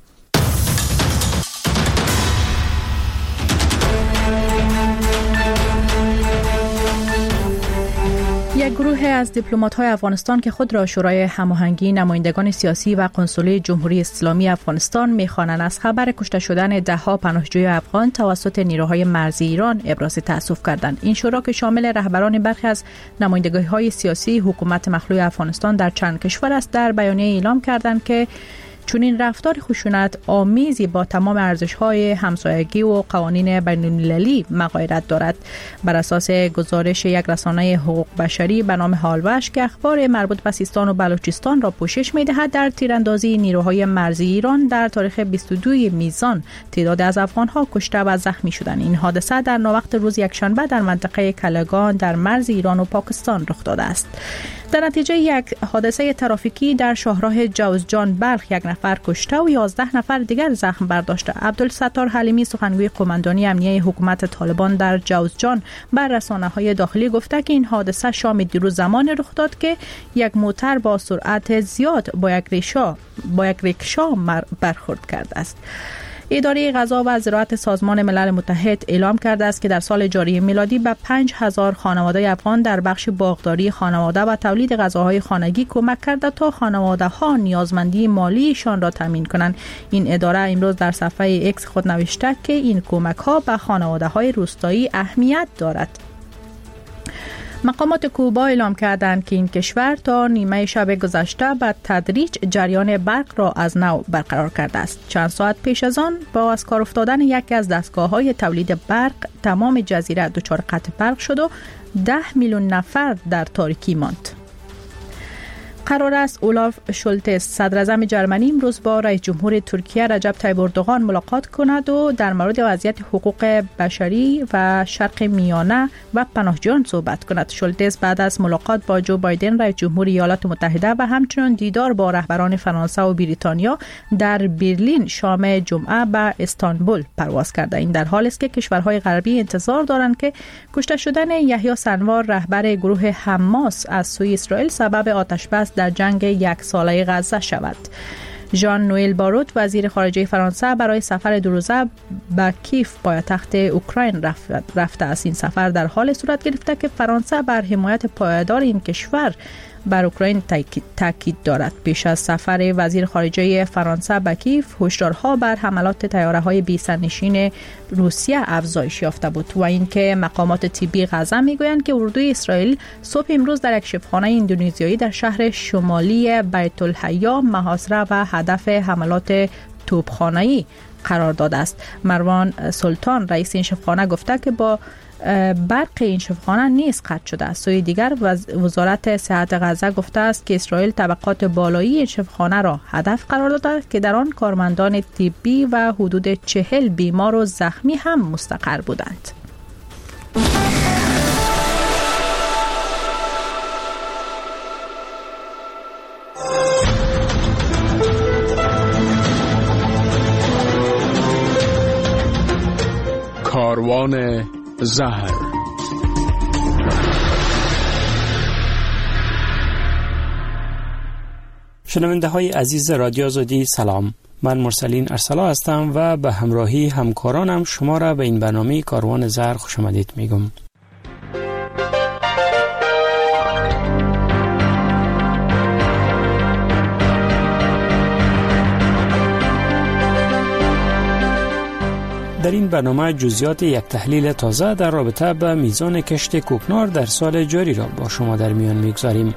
یک گروه از دیپلمات‌های افغانستان که خود را شورای هماهنگی نمایندگان سیاسی و کنسولی جمهوری اسلامی افغانستان می‌خوانند، از خبر کشته شدن ده‌ها پناهجوی افغان توسط نیروهای مرزی ایران ابراز تأسف کردند. این شورا که شامل رهبران برخی از نمایندگی‌های سیاسی حکومت مخلوع افغانستان در چند کشور است، در بیانیه اعلام کردند که چنین رفتار خشونت آمیزی با تمام ارزش‌های همسایگی و قوانین بین‌المللی مغایرت دارد. بر اساس گزارش یک رسانه حقوق بشری به نام حالوش که اخبار مربوط به سیستان و بلوچستان را پوشش می‌دهد، در تیراندازی نیروهای مرزی ایران در تاریخ 22 میزان تعداد از افغان‌ها کشته و زخمی شدند. این حادثه در ناوقت روز یکشنبه در منطقه کلگان در مرز ایران و پاکستان رخ داده است. در نتیجه یک حادثه ترافیکی در شاهراه جوزجان بلخ 1 نفر کشته و 11 نفر دیگر زخم برداشته. عبدالستار حلیمی سخنگوی قماندانی امنیه حکومت طالبان در جوزجان بر رسانه‌های داخلی گفته که این حادثه شام دیروز زمان رخ داد که یک موتر با سرعت زیاد با یک ریکشا برخورد کرده است. اداره غذا و زراعت سازمان ملل متحد اعلام کرده است که در سال جاری میلادی به 5000 خانواده افغان در بخش باغداری خانواده و تولید غذاهای خانگی کمک کرده تا خانواده‌ها نیازمندی مالیشان را تامین کنند. این اداره امروز در صفحه ایکس خود نوشته که این کمک‌ها به خانواده‌های روستایی اهمیت دارد. مقامات کوبا اعلام کردند که این کشور تا نیمه شب گذشته به تدریج جریان برق را از نو برقرار کرده است. چند ساعت پیش از آن با از کار افتادن یکی از دستگاه‌های تولید برق تمام جزیره دچار قطع برق شد و 10 میلیون نفر در تاریکی ماند. قرار است اولاف شولتز صدر اعظم جرمنی امروز با رئیس جمهور ترکیه رجب طیب اردوغان ملاقات کند و در مورد وضعیت حقوق بشری و شرق میانه و پناهجویان صحبت کند. شولتز بعد از ملاقات با جو بایدن رئیس جمهور ایالات متحده و همچنین دیدار با رهبران فرانسه و بریتانیا در برلین شام جمعه به استانبول پرواز کرده. این در حالی است که کشورهای غربی انتظار دارند که کشته شدن یحیی سنوار رهبر گروه حماس از سوی اسرائیل سبب آتشبس در جنگ 1 ساله غزه شود. ژان نوئل باروت وزیر خارجه فرانسه برای سفر 2 روزه به کیف پایتخت اوکراین رفته است. این سفر در حال صورت گرفته که فرانسه بر حمایت پایدار این کشور بر اوکراین تاکید دارد. پیش از سفر وزیر خارجه فرانسه به کیف، هشدارها بر حملات طیاره‌های بی‌سرنشین روسیه افزایش یافته بود و اینکه مقامات طبی غزه میگویند که اردوی اسرائیل صبح امروز در یک شبخانه اندونزیایی در شهر شمالی بیت الحیا محاصره و هدف حملات توپخانه‌ای قرار داده است. مروان سلطان رئیس این شبخانه گفته که با برق این شبخانه نیز قطع شده است. سوی دیگر وزارت صحت غزه گفته است که اسرائیل طبقات بالایی این شبخانه را هدف قرار داده که در آن کارمندان طبی و حدود 40 بیمار و زخمی هم مستقر بودند. کاروان زهر. شنونده های عزیز رادیو آزادی سلام. من مرسلین ارسلا هستم و به همراهی همکارانم شما را به این برنامه کاروان زهر خوش آمدید میگم. در این برنامه جزئیات یک تحلیل تازه در رابطه به میزان کشت کوکنار در سال جاری را با شما در میان میگذاریم.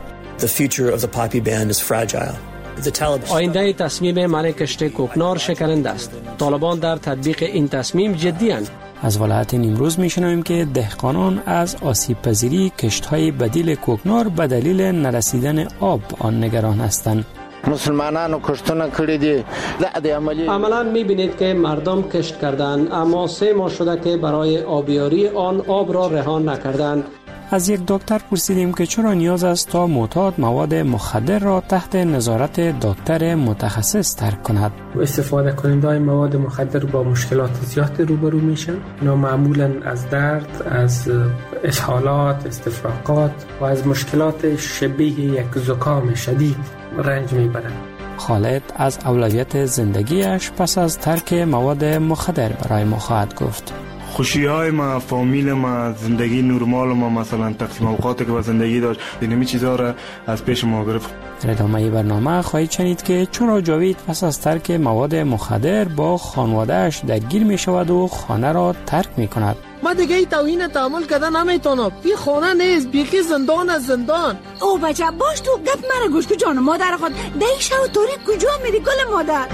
آینده تصمیم منع کشت کوکنار شکننده است. طالبان در تطبیق این تصمیم جدی اند. از ولایت نیمروز میشنویم که دهقانان از آسیب پذیری کشت‌های بدیل کوکنار به دلیل نرسیدن آب آن نگران هستند. مسلمانانو کشتونه کړی دي د عملی عملاً می‌بینید که مردم کشت کردند اما 3 ماه شده که برای آبیاری آن آب را رها نکردند. از یک دکتر پرسیدیم که چرا نیاز است تا معتاد مواد مخدر را تحت نظارت دکتر متخصص ترک کند. استفاده کنندگان مواد مخدر با مشکلات زیاد روبرو میشن. اینا معمولاً از درد، از اسهالات، استفراغات و از مشکلات شبیه یک زکام شدید رنج میبرند. خالد از اولویت زندگیش پس از ترک مواد مخدر برای ما خواهد گفت. خوشی‌های ما، فامیل ما، زندگی نرمال ما، مثلا تقسیم اوقاتی که با زندگی داشت، اینمی چیزا را از پیش ما گرفت. در ادامه برنامه خواهید شنید که چرا جاوید پس از ترک مواد مخدر با خانواده‌اش درگیر می شود و خانه را ترک می کند. ما دیگه ای توهین تحمل کردن نمیتونم. این خانه نیست، بیخی زندان از زندان. او بچه باش تو گپ مرا گوش که جان مادر خود دیشه و تاریک کجا میری گل مادر؟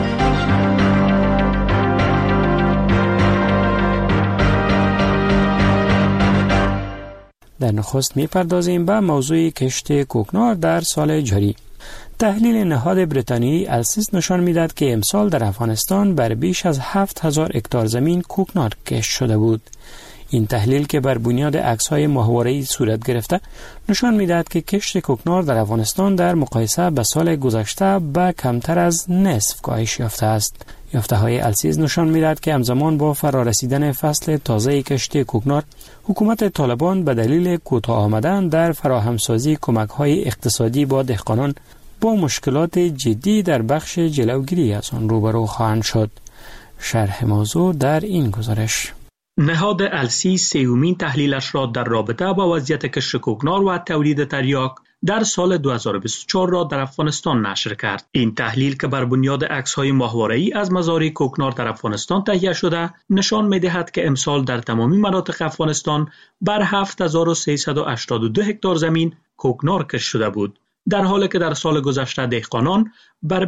در نخست میپردازیم به موضوع کشت کوکنار در سال جاری. تحلیل نهاد بریتانیایی السیس نشان میداد که امسال در افغانستان بر بیش از 7000 هکتار زمین کوکنار کشت شده بود. این تحلیل که بر بنیاد عکس‌های ماهواره‌ای صورت گرفته نشان میداد که کشت کوکنار در افغانستان در مقایسه به سال گذشته به کمتر از نصف کاهش یافته است. یافته‌های السیز نشان می‌دهد که همزمان با فرارسیدن فصل تازه کشت کوکنار، حکومت طالبان به دلیل کوتاه آمدن در فراهمسازی کمک‌های اقتصادی با دهقانان با مشکلات جدی در بخش جلوگیری از آن روبرو خواهند شد. شرح موضوع در این گزارش. نهاد السی سیومین تحلیلش را در رابطه با وضعیت کشت کوکنار و تولید تریاک در سال 2024 را در افغانستان نشر کرد. این تحلیل که بر بنیاد عکس‌های ماهواره‌ای از مزارع کوکنار در افغانستان تهیه شده، نشان می‌دهد که امسال در تمامی مناطق افغانستان بر 7382 هکتار زمین کوکنار کشت شده بود، در حالی که در سال گذشته دهقانان بر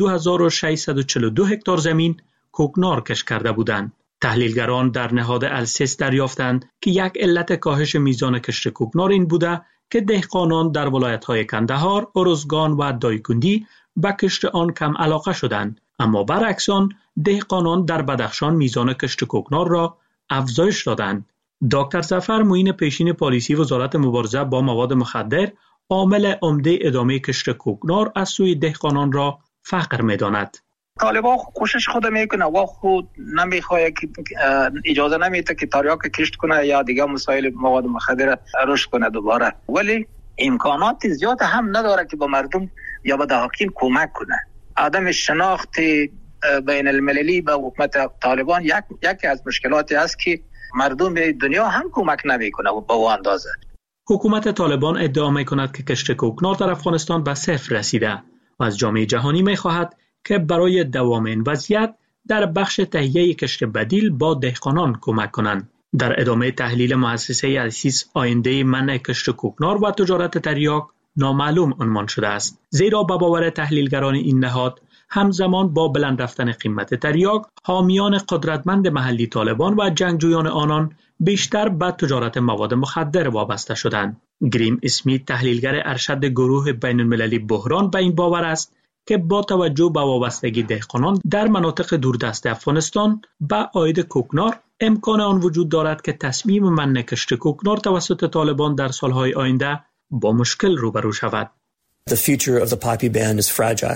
22642 هکتار زمین کوکنار کشت کرده بودند. تحلیلگران در نهاد السیس دریافتند که یک علت کاهش میزان کشت کوکنار این بوده که دهقانان در ولایت‌های کندهار، ارزگان و دایکندی به کشت آن کم علاقه شدند، اما برعکس آن دهقانان در بدخشان میزان کشت کوکنار را افزایش دادند. دکتر ظفر معین پیشین پالیسی وزارت مبارزه با مواد مخدر عامل عمده ادامه کشت کوکنار از سوی دهقانان را فقر می‌داند. طالبان کوشش خود میکنه و خود نمیخواد که اجازه نمیده که تریاک کشت کنه یا دیگه مسائل مواد مخدر رشد کنه دوباره، ولی امکانات زیاد هم نداره که با مردم یا با دهقان کمک کنه. عدم شناخت بین المللی به حکومت طالبان یکی از مشکلاتی است که مردم به دنیا هم کمک نمیکنه و با اندازه. حکومت طالبان ادعا میکند که کشت کوکنار در افغانستان به صفر رسیده و از جامعه جهانی میخواهد که برای دوام این وضعیت در بخش تهیه کشت بدیل با دهقانان کمک کنند. در ادامه تحلیل مؤسسه السیس آینده منع کشت کوکنار و تجارت تریاک نامعلوم عنوان شده است، زیرا به باور تحلیلگران این نهاد همزمان با بلند رفتن قیمت تریاک، حامیان قدرتمند محلی طالبان و جنگجویان آنان بیشتر به تجارت مواد مخدر وابسته شدند. گریم اسمیت تحلیلگر ارشد گروه بین المللی بحران به این باور است که با توجه به وابستگی دهقانان در مناطق دوردست افغانستان به عاید کوکنار، امکان آن وجود دارد که تصمیم منع کشت کوکنار توسط طالبان در سالهای آینده با مشکل روبرو شود. The future of the poppy ban is fragile.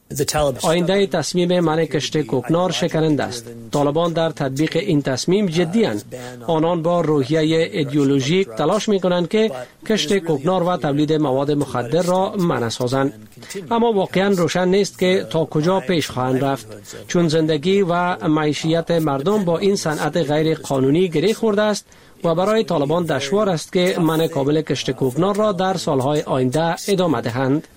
آینده تصمیم منع کشت کوکنار شکننده است. طالبان در تطبیق این تصمیم جدی‌اند. آنان با روحیه ایدئولوژیک تلاش می‌کنند که کشت کوکنار و تولید مواد مخدر را منع سازند. اما واقعاً روشن نیست که تا کجا پیش خواهند رفت، چون زندگی و معیشت مردم با این صنعت غیر قانونی گره خورده است و برای طالبان دشوار است که منع کامل کشت کوکنار را در سالهای آینده ادامه دهند.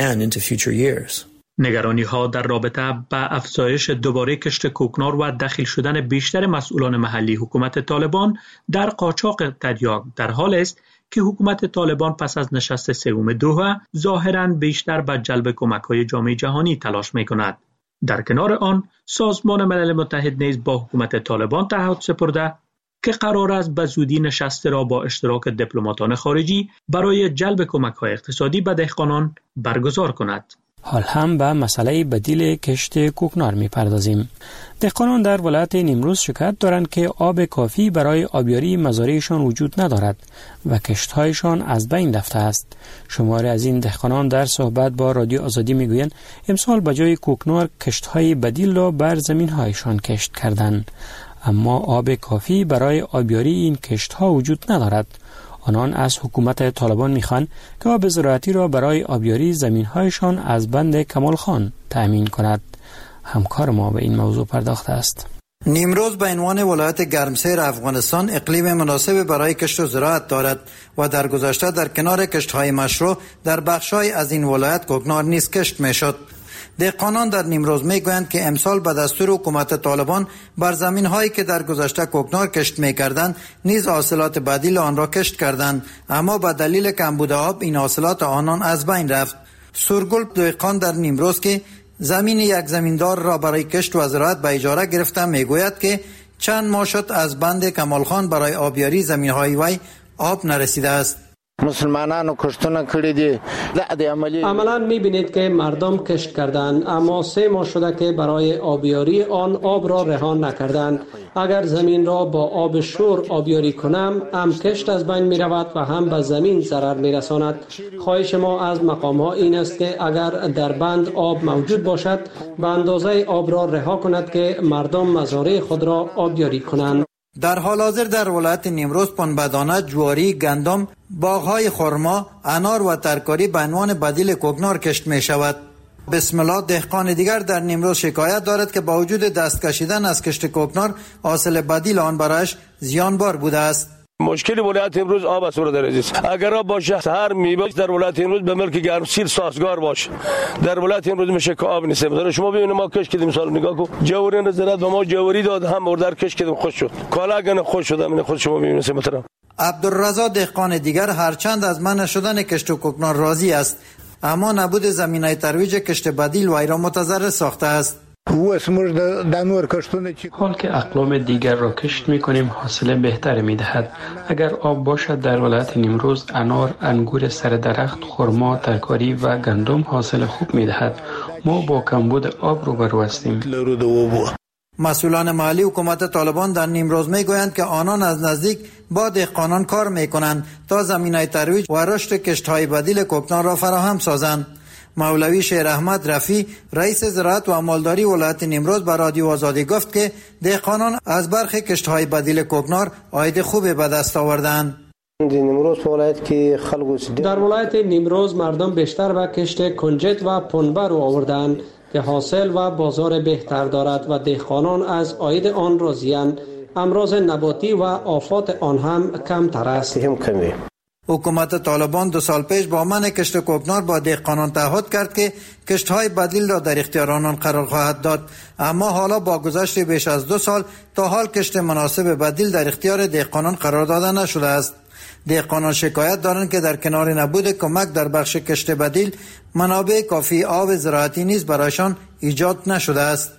نگرانی ها در رابطه با افزایش دوباره کشت کوکنار و دخیل شدن بیشتر مسئولان محلی حکومت طالبان در قاچاق تریاک در حال است که حکومت طالبان پس از نشست سوم دوحه ظاهراً بیشتر به جلب کمک‌های جامعه جهانی تلاش می‌کند. در کنار آن، سازمان ملل متحد نیز با حکومت طالبان تعهد سپرده که قرار است به زودی نشست را با اشتراک دیپلماتان خارجی برای جلب کمک‌های اقتصادی به دهقانان برگزار کند. حال هم به مسئله بدیل کشت کوکنار می پردازیم. دهقانان در ولایت نیمروز شکایت دارند که آب کافی برای آبیاری مزارعشان وجود ندارد و کشت‌هایشان از بین رفته است. شماری از این دهقانان در صحبت با رادیو آزادی می گویند امسال به جای کوکنار کشت‌های بدیل را بر زمین‌هایشان کشت کردند، اما آب کافی برای آبیاری این کشت‌ها وجود ندارد. آنان از حکومت طالبان می‌خواهند که آب زراعتی را برای آبیاری زمین‌هایشان از بند کمال خان تأمین کند. همکار ما به این موضوع پرداخته است. نیمروز به عنوان ولایت گرمسیر افغانستان اقلیم مناسب برای کشت و زراعت دارد و در گذشته در کنار کشت‌های مشروع در بخش‌های از این ولایت کوکنار نیز کشت می‌شد. دهقانان در نیمروز میگویند که امسال به دستور حکومت طالبان بر زمین‌هایی که در گذشته کوکنار کشت می‌کردند نیز حاصلات بدیل آن را کشت کردند، اما به دلیل کمبود آب این حاصلات آنان از بین رفت. سورگل دهقان در نیمروز که زمین یک زمیندار را برای کشت و زراعت به اجاره گرفته میگوید که چند ماه شد از بند کمال خان برای آبیاری زمین‌های وی آب نرسیده است. مسلمانانو کشتونه کړی دي عملاً می‌بینید که مردم کشت کردند، اما 3 ماه شده که برای آبیاری آن آب را رها نکردند. اگر زمین را با آب شور آبیاری کنم، هم کشت از بین می‌رود و هم به زمین ضرر می‌رساند. خواهش ما از مقام‌ها این است که اگر در بند آب موجود باشد، به اندازه آب را رها کند که مردم مزارع خود را آبیاری کنند. در حال حاضر در ولایت نیمروز پنبه‌دانه، جواری، گندم، باغ‌های خرما، انار و ترکاری به عنوان بدیل کوکنار کشت می شود. بسم الله دهقان دیگر در نیمروز شکایت دارد که با وجود دست کشیدن از کشت کوکنار حاصل بدیل آن برایش زیانبار بوده است. مشکلی ولایت امروز آب است در عزیز. اگر آب باشه هر میوه در ولایت امروز به ملک گرمسیر سازگار باشه. در ولایت امروز میشه که آب نیست. مثلا شما ببینید ما کش کردیم سال نگاه کو. جواری نظارت به ما جواری داد هم در کش کردیم خوش شد. کالا گنه خوش شد من خود شما ببینید مثلا. عبدالرضا دهقان دیگر هرچند از منع شدن کشت کوکنار راضی است، اما نبود زمینای ترویج کشت بدیل وی را متضرر ساخته است. حال که اقلام دیگر را کشت می کنیم حاصل بهتر می دهد. اگر آب باشد در ولایت نیمروز انار، انگور سر درخت، خرما، ترکاری و گندم حاصل خوب می دهد. ما با کمبود آب روبرو هستیم. مسئولان محلی حکومت طالبان در نیمروز می گویند که آنان از نزدیک با دهقانان کار می کنند تا زمینای ترویج و رشد کشت‌های بدیل کوکنار را فراهم سازند. مولوی شیر احمد رفی رئیس زراعت و مالداری ولایت نیمروز به رادیو آزادی گفت که دهقانان از برخی کشت‌های بدیل کوکنار عاید خوبی به دست آوردند. در ولایت نیمروز مردم بیشتر به کشت کنجد و پنبه رو آوردند که حاصل و بازار بهتر دارد و دهقانان از عاید آن راضی‌اند. امراض نباتی و آفات آن هم کمتر است. حکومت طالبان 2 سال پیش با منع کشت کوکنار با دهقانان تعهد کرد که کشت‌های بدیل را در اختیار آنان قرار خواهد داد، اما حالا با گذشت بیش از 2 سال تا حال کشت مناسب بدیل در اختیار دهقانان قرار داده نشده است. دهقانان شکایت دارند که در کنار نبود کمک در بخش کشت بدیل، منابع کافی آب زراعتی نیز برایشان ایجاد نشده است.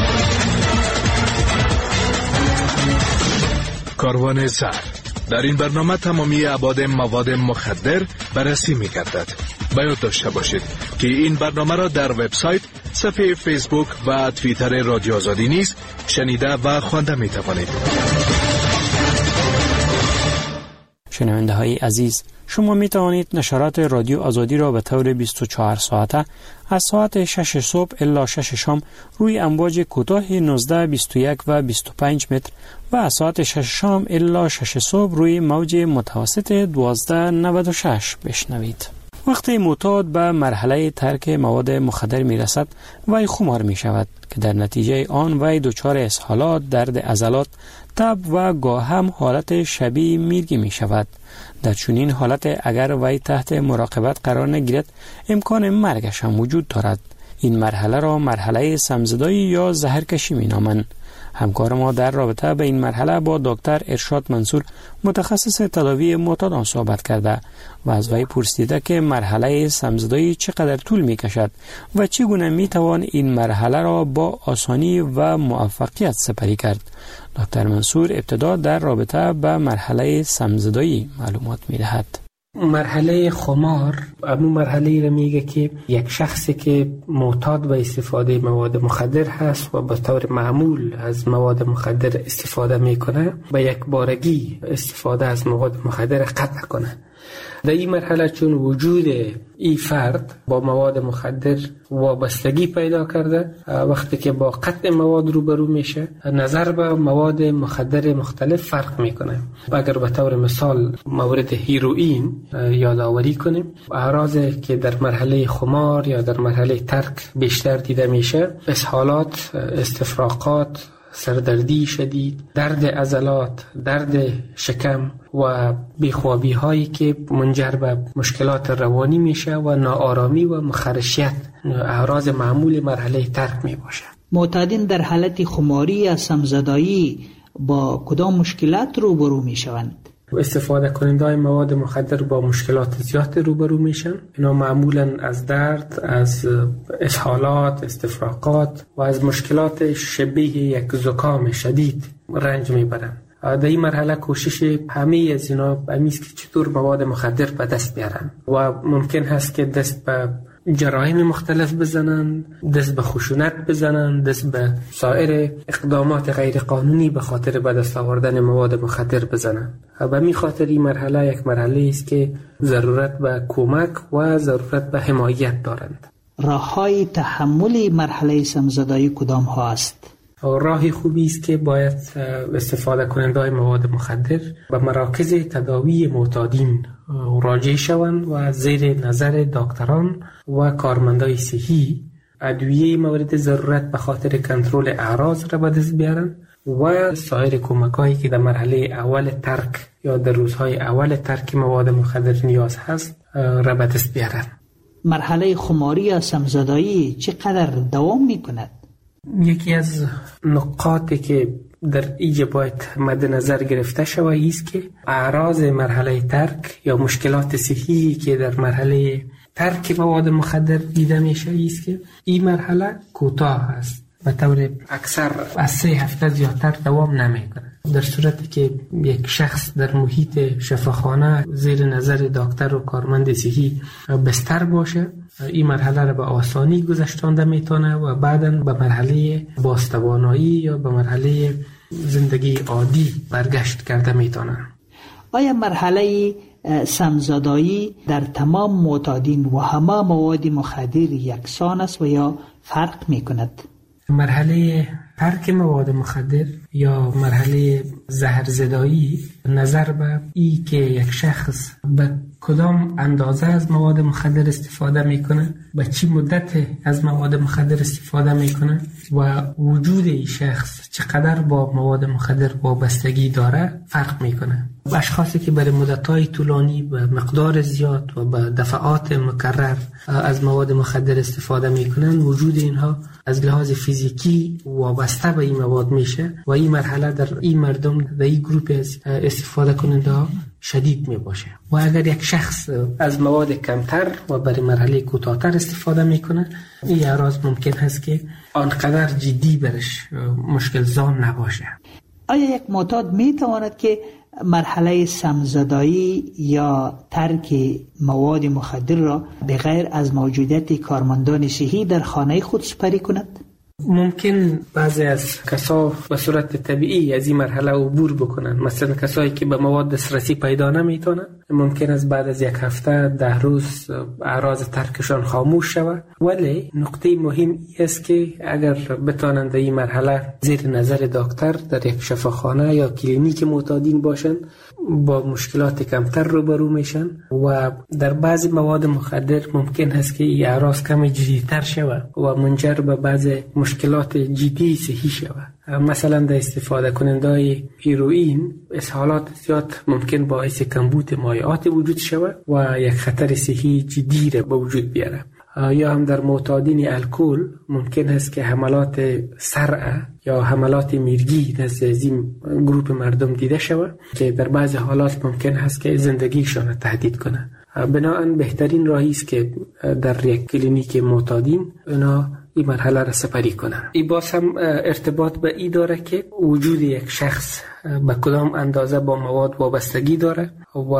کاروان زهر در این برنامه تمامی ابعاد مواد مخدر بررسی می‌گردد. باید داشته باشید که این برنامه را در وبسایت، صفحه فیسبوک و توییتر رادیو آزادی نیز شنیده و خوانده می‌توانید. شنونده های عزیز، شما می توانید نشرات رادیو آزادی را به طور 24 ساعته از ساعت 6 صبح الی 6 شام روی امواج کوتاه 19، 21 و 25 متر و از ساعت 6 شام الی 6 صبح روی موج متوسط 1296 بشنوید. وقتی معتاد به مرحله ترک مواد مخدر می رسد، وی خمار می شود که در نتیجه آن وی دچار اسهالات، درد عضلات، تب و گاه هم حالت شبیه میرگی می شود. در چنین حالت اگر وی تحت مراقبت قرار نگیرد، امکان مرگش هم وجود دارد. این مرحله را مرحله سمزدایی یا زهرکشی می نامند. همکار ما در رابطه به این مرحله با دکتر ارشاد منصور، متخصص تداوی معتادان صحبت کرده و از وی پرسیده که مرحله سمزدایی چقدر طول می کشد و چگونه می توان این مرحله را با آسانی و موفقیت سپری کرد. دکتر منصور ابتدا در رابطه به مرحله سمزدایی معلومات می دهد. مرحله خمار همون مرحله را میگه که یک شخصی که معتاد به استفاده مواد مخدر هست و به طور معمول از مواد مخدر استفاده میکنه، به یک بارگی استفاده از مواد مخدر قطع کنه. در این مرحله چون وجود این فرد با مواد مخدر وابستگی پیدا کرده، وقتی که با قطع مواد روبرو میشه، نظر به مواد مخدر مختلف فرق میکنه. اگر به طور مثال مورد هیروئین یادآوری کنیم، اعراضی که در مرحله خمار یا در مرحله ترک بیشتر دیده میشه، اسهالات، استفراغات، سردردی شدید، درد عضلات، درد شکم و بیخوابی هایی که منجر به مشکلات روانی میشه و ناآرامی و مخرشیت اعراض معمول مرحله ترک می باشه. معتادین در حالت خماری یا سمزدایی با کدام مشکلات روبرو می شوند؟ استفاده کننده مواد مخدر با مشکلات زیاد روبرو میشن. اینا معمولا از درد، از اسهالات، استفراغات و از مشکلات شبیه یک زکام شدید رنج میبرن. در این مرحله کوشش همه از اینا همیست که چطور مواد مخدر به دست بیارن و ممکن هست که دست به جرایم مختلف بزنن، دست به خشونت بزنن، دست به سایر اقدامات غیر قانونی به خاطر به دست آوردن مواد مخدر بزنن. و به خاطر این مرحله یک مرحله است که ضرورت به کمک و ضرورت به حمایت دارند. راه‌های تحمل مرحله سمزدایی کدام ها است؟ راهی خوبی است که باید استفاده کننده مواد مخدر به مراکز تداوی معتادین راجع شوند و زیر نظر دکتران و کارمندای صحی ادویه مورد ضرورت به خاطر کنترل اعراض را به دست بیارن و سایر کمکایی که در مرحله اول ترک یا در روزهای اول ترک مواد مخدر نیاز هست را به دست بیارن. مرحله خماری یا سمزدایی چقدر دوام میکند؟ یکی از نقاطی که در اینجا باید مد نظر گرفته شود است که اعراض مرحله ترک یا مشکلات صحی که در مرحله ترک مواد مخدر دیده میشه است که این مرحله کوتاه است، به طور اکثر از 3 هفته زیادتر دوام نمیکنه. در صورتی که یک شخص در محیط شفاخانه زیر نظر دکتر و کارمند صحی بستر باشه، این مرحله را به آسانی گذشتانده میتونه و بعداً به مرحله بازتوانایی یا به مرحله زندگی عادی برگشت کرده میتونه. آیا مرحله سمزدایی در تمام معتادین و همه مواد مخدر یکسان است و یا فرق میکند؟ مرحله ترک مواد مخدر یا مرحله زهرزدایی نظر به ای که یک شخص به کدام اندازه از مواد مخدر استفاده میکنه، به چی مدت از مواد مخدر استفاده میکنه و وجود این شخص چقدر با مواد مخدر وابستگی داره فرق میکنه. اشخاصی که برای مدت‌های طولانی به مقدار زیاد و به دفعات مکرر از مواد مخدر استفاده میکنن، وجود اینها از لحاظ فیزیکی وابسته به این مواد میشه و این مرحله در این مردم در این گروپ استفاده کننده ها شدید می باشه. و اگر یک شخص از مواد کمتر و برای مرحله کوتاه‌تر استفاده میکنه، این اعراض ممکن هست که آنقدر جدی برش مشکل زان نباشه. آیا یک معتاد می تواند که مرحله سمزدایی یا ترک مواد مخدر را بغیر از موجودیت کارمندان صحی در خانه خود سپری کند؟ ممکن بعضی از کسا به صورت طبیعی از این مرحله عبور بکنن. مثلا کسایی که به مواد دسترسی پیدا نمیتونن ممکن است بعد از یک هفته 10 روز اعراض ترکشان خاموش شود. ولی نقطه مهم این است که اگر بتونن در این مرحله زیر نظر دکتر در یک شفاخانه یا کلینیک معتادین باشن با مشکلات کمتر روبرو میشن و در بعضی مواد مخدر ممکن است که این اعراض کم جدی‌تر شود و منجر به بعضی مشکلات جدی صحی شود. مثلا در استفاده کننده هیروئین اسهالات زیاد ممکن باعث کمبود مایعات وجود شود و یک خطر صحی جدی را به وجود بیاره. یا هم در معتادین الکل ممکن است که حملات صرع یا حملات میرگی نزد این گروه مردم دیده شود که در بعض حالات ممکن است که زندگیشان را تهدید کنه. بنابراین بهترین راهی است که در یک کلینیک معتادین اونا این مرحله را سپری کنن. این باز هم ارتباط به این داره که وجود یک شخص به کدام اندازه با مواد وابستگی داره و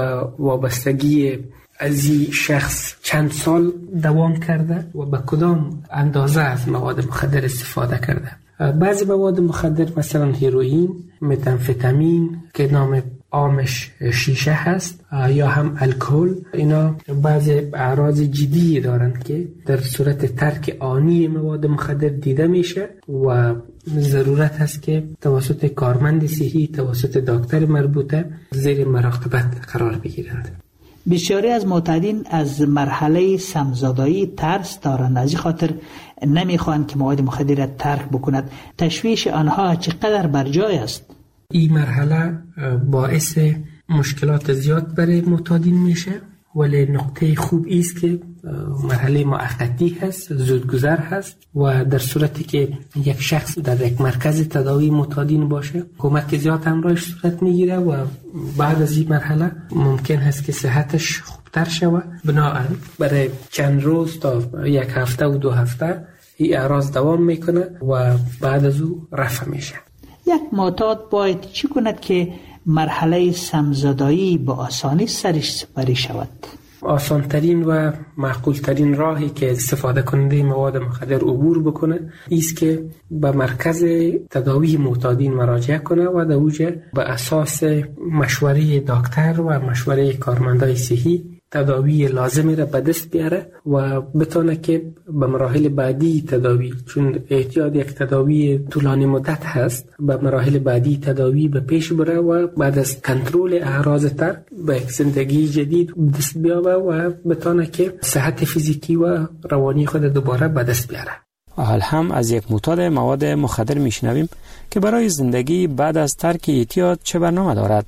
وابستگی از این شخص چند سال دوام کرده و به کدام اندازه از مواد مخدر استفاده کرده. بعضی مواد مخدر مثلا هیروئین، متامفتامین که نام عامش شیشه هست یا هم الکل، اینا بعضی اعراض جدی دارند که در صورت ترک آنی مواد مخدر دیده میشه و ضرورت هست که توسط کارمند صحی توسط دکتر مربوطه زیر مراقبت قرار بگیرند. بسیاری از معتادین از مرحله سمزدایی ترس دارند، از این خاطر نمیخوان که مواد مخدر را ترک بکند. تشویش آنها چقدر بر جای است؟ این مرحله باعث مشکلات زیاد برای معتادین میشه، ولی نقطه خوب است که مرحله موقتی هست، زودگذر هست و در صورتی که یک شخص در یک مرکز تداوی معتادین باشه کمک زیاد همراهش صورت میگیره و بعد از این مرحله ممکن هست که صحتش خوبتر شود. بنابراین برای چند روز تا یک هفته و 2 هفته این اعراض دوام میکنه و بعد از او رفع میشه. یک معتاد باید چی کند که مرحله سمزدایی با آسانی سرش سپری شود؟ آسانترین و معقولترین راهی که استفاده کننده مواد مخدر عبور بکنه ایست که به مرکز تداوی معتادین مراجعه کنه و در اوجه به اساس مشوره دکتر و مشوره کارمندای صحی تداوی لازمی را به دست بیاره و بتونه که به مراحل بعدی تداوی، چون احتیاج یک تداوی طولانی مدت هست، به مراحل بعدی تداوی به پیش بره و بعد از کنترل اعراض ترک به یک زندگی جدید دست بیاره و بتونه که صحت فیزیکی و روانی خود دوباره به دست بیاره. حال هم از یک معتاد مواد مخدر میشنویم که برای زندگی بعد از ترک اعتیاد چه برنامه دارد.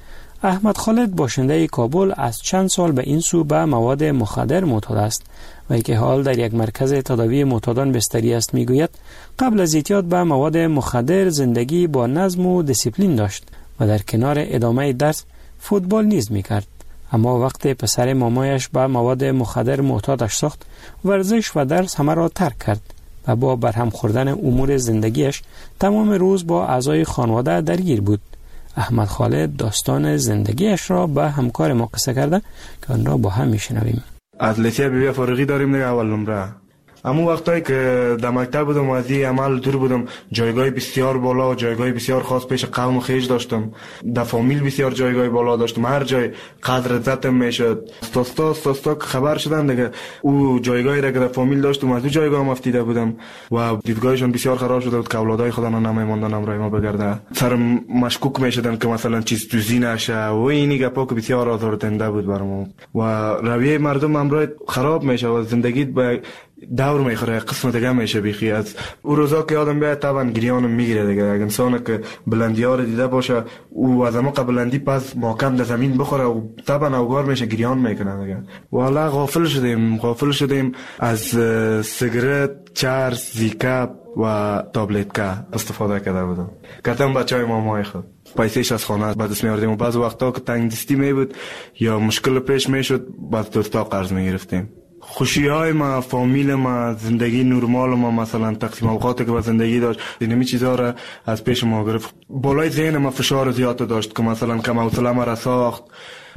احمد خالد باشنده کابل از چند سال به این سو به مواد مخدر معتاد است و که حال در یک مرکز تداوی معتادان بستری است. میگوید قبل از اعتیاد به مواد مخدر زندگی با نظم و دیسیپلین داشت و در کنار ادامه درس فوتبال نیز میکرد، اما وقت پسر مامایش به مواد مخدر معتادش ساخت ورزش و درس همه را ترک کرد و با برهم خوردن امور زندگیش تمام روز با اعضای خانواده درگیر بود. احمد خالد داستان زندگیش را به همکار ما قصه کرده که آن را با هم میشنویم. از لیسه بی فارغی داریم دیگه اول نمره. اما وقتایی که در مکتب بودم و از این عمل دور بودم جایگاه بسیار بالا و جایگاه بسیار خاص پیش قوم و خیش داشتم. در فامیل بسیار جایگاه بالا داشتم، هر جای قدر عزتم میشد. استاستا که خبر شدن دیگه او جایگاهی را که در فامیل داشتم از او جایگاه هم افتیده بودم و دیدگاهشون بسیار خراب شده بود که اولادای خدا نمیماندن امرای ما بگرده. سرم مشکوک میشدن که مثلا چیز توزی نشه و اینی گپا که بسیار آزاردهنده بود برام و رویه مردم امرای خراب میشه و زندگی به دور میخوره، قسمت دیگه میشه بیخی. از او روزا که آدم بیاد طبعا گریانم میگیره دیگه. اگه انسان که بلندی ها رو دیده باشه او از اما بلندی پس محکم در زمین بخوره و طبعا اوگار میشه گریان میکنه دیگه. والا غافل شدیم از سیگرت، چرس، زیکاپ و تابلتکا استفاده کرده بودم. کتم بچهای مامای خود پیسهش از خانه بعد دست میاردیم و بعض وقتا که تنگ دستی می بود یا مشکل پیش میشد بعد دوستا قرض میگرفتیم. خوشی های ما، فامیل ما، زندگی نرمال ما، مثلا تقسیم اوقاتی که با زندگی داشت، اینمی چیزا را از پیش ما گرفت. بالای ذهن ما فشار زیاد داشت که مثلا کم حوصله ما را ساخت.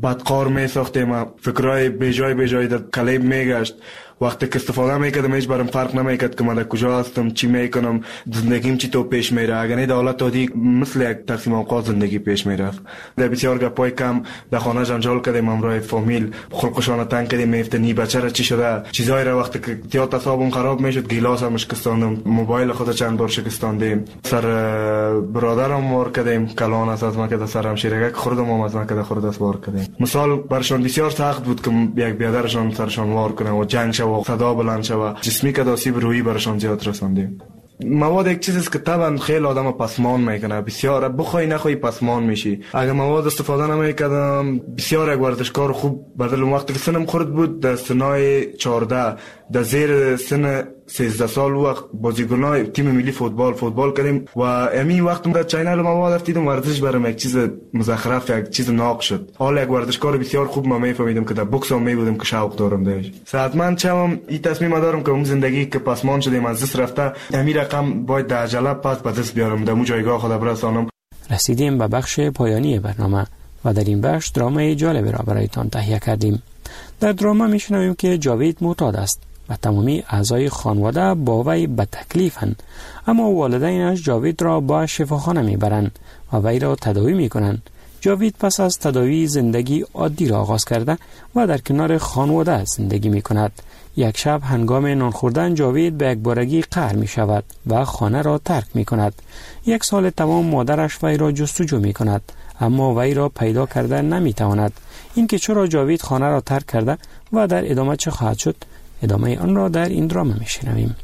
بدقار میساختیم، فکرای بیجای در کلیب میگشت. وقتی که استفاده میکردم هیچ برام فرق نمیکرد که من در کجا هستم، چی میکنم، زندگیم چی تو پیش میره. اگر نه دولت عادی مثل یک تقسیم اوقات زندگی پیش میرفت. در بسیار گپای کم در خانه جنجال کردیم، همراه فامیل خلقشان تنگ کردیم، میفتنی بچه را چی شده چیزایی را. وقتی که زیاد حسابم خراب میشد گیلاس هم شکستاندم، موبایل خود چند بار شکستاندیم، سر برادرم مار کردیم، کلان از من که سرم شیرگک خوردم هم از من که خورد است وار کردیم. مثال برشان بسیار سخت بود که یک بیادرشان سرشان وار کنه و جنگ شد و صدا بلند شود. جسمی که آسیب روحی برشان زیاد رساندیم. مواد یک چیزی است که طبعا خیلی آدم پسمان میکنه، بسیار بخوای نخوای پسمان میشی. اگه مواد استفاده نمیکردم بسیار یک ورزشکار خوب بدل وقتی که سنم خورد بود در سنای 14 در زیر سن 13 سال وقت بازیکنای تیم ملی فوتبال کردیم و امی وقت در چینل مواد رفتیدم ورزش برام یک چیز مزخرف، یک چیز ناق شد. حالا یک ورزشکار بسیار خوب ما میفهمیدم که در بوکس هم میبودم که شوق دارم داشت. صحتمند شوم این تصمیم دارم که اون زندگی که پسمان شدیم از دست رفته امی رقم باید در عجله پس به دست بیارم، در اون جایگاه خود برسانم. رسیدیم به بخش پایانی برنامه و در این بخش درامای جالبی را برایتان تهیه کردیم. در دراما میشنویم که جاوید معتاد است و تمامی اعضای خانواده با وی به تکلیفند، اما والدینش جاوید را با شفاخانه میبرند و وی را تداوی میکنند. جاوید پس از تداوی زندگی عادی را آغاز کرده و در کنار خانواده زندگی میکند. یک شب هنگام نان خوردن جاوید به یک بارگی قهر می شود و خانه را ترک می کند. یک سال تمام مادرش وی را جستجو می کند اما وی را پیدا کرده نمی تواند. این که چرا جاوید خانه را ترک کرده و در ادامه چه خواهد شد، ادامه آن را در این دراما می شنویم.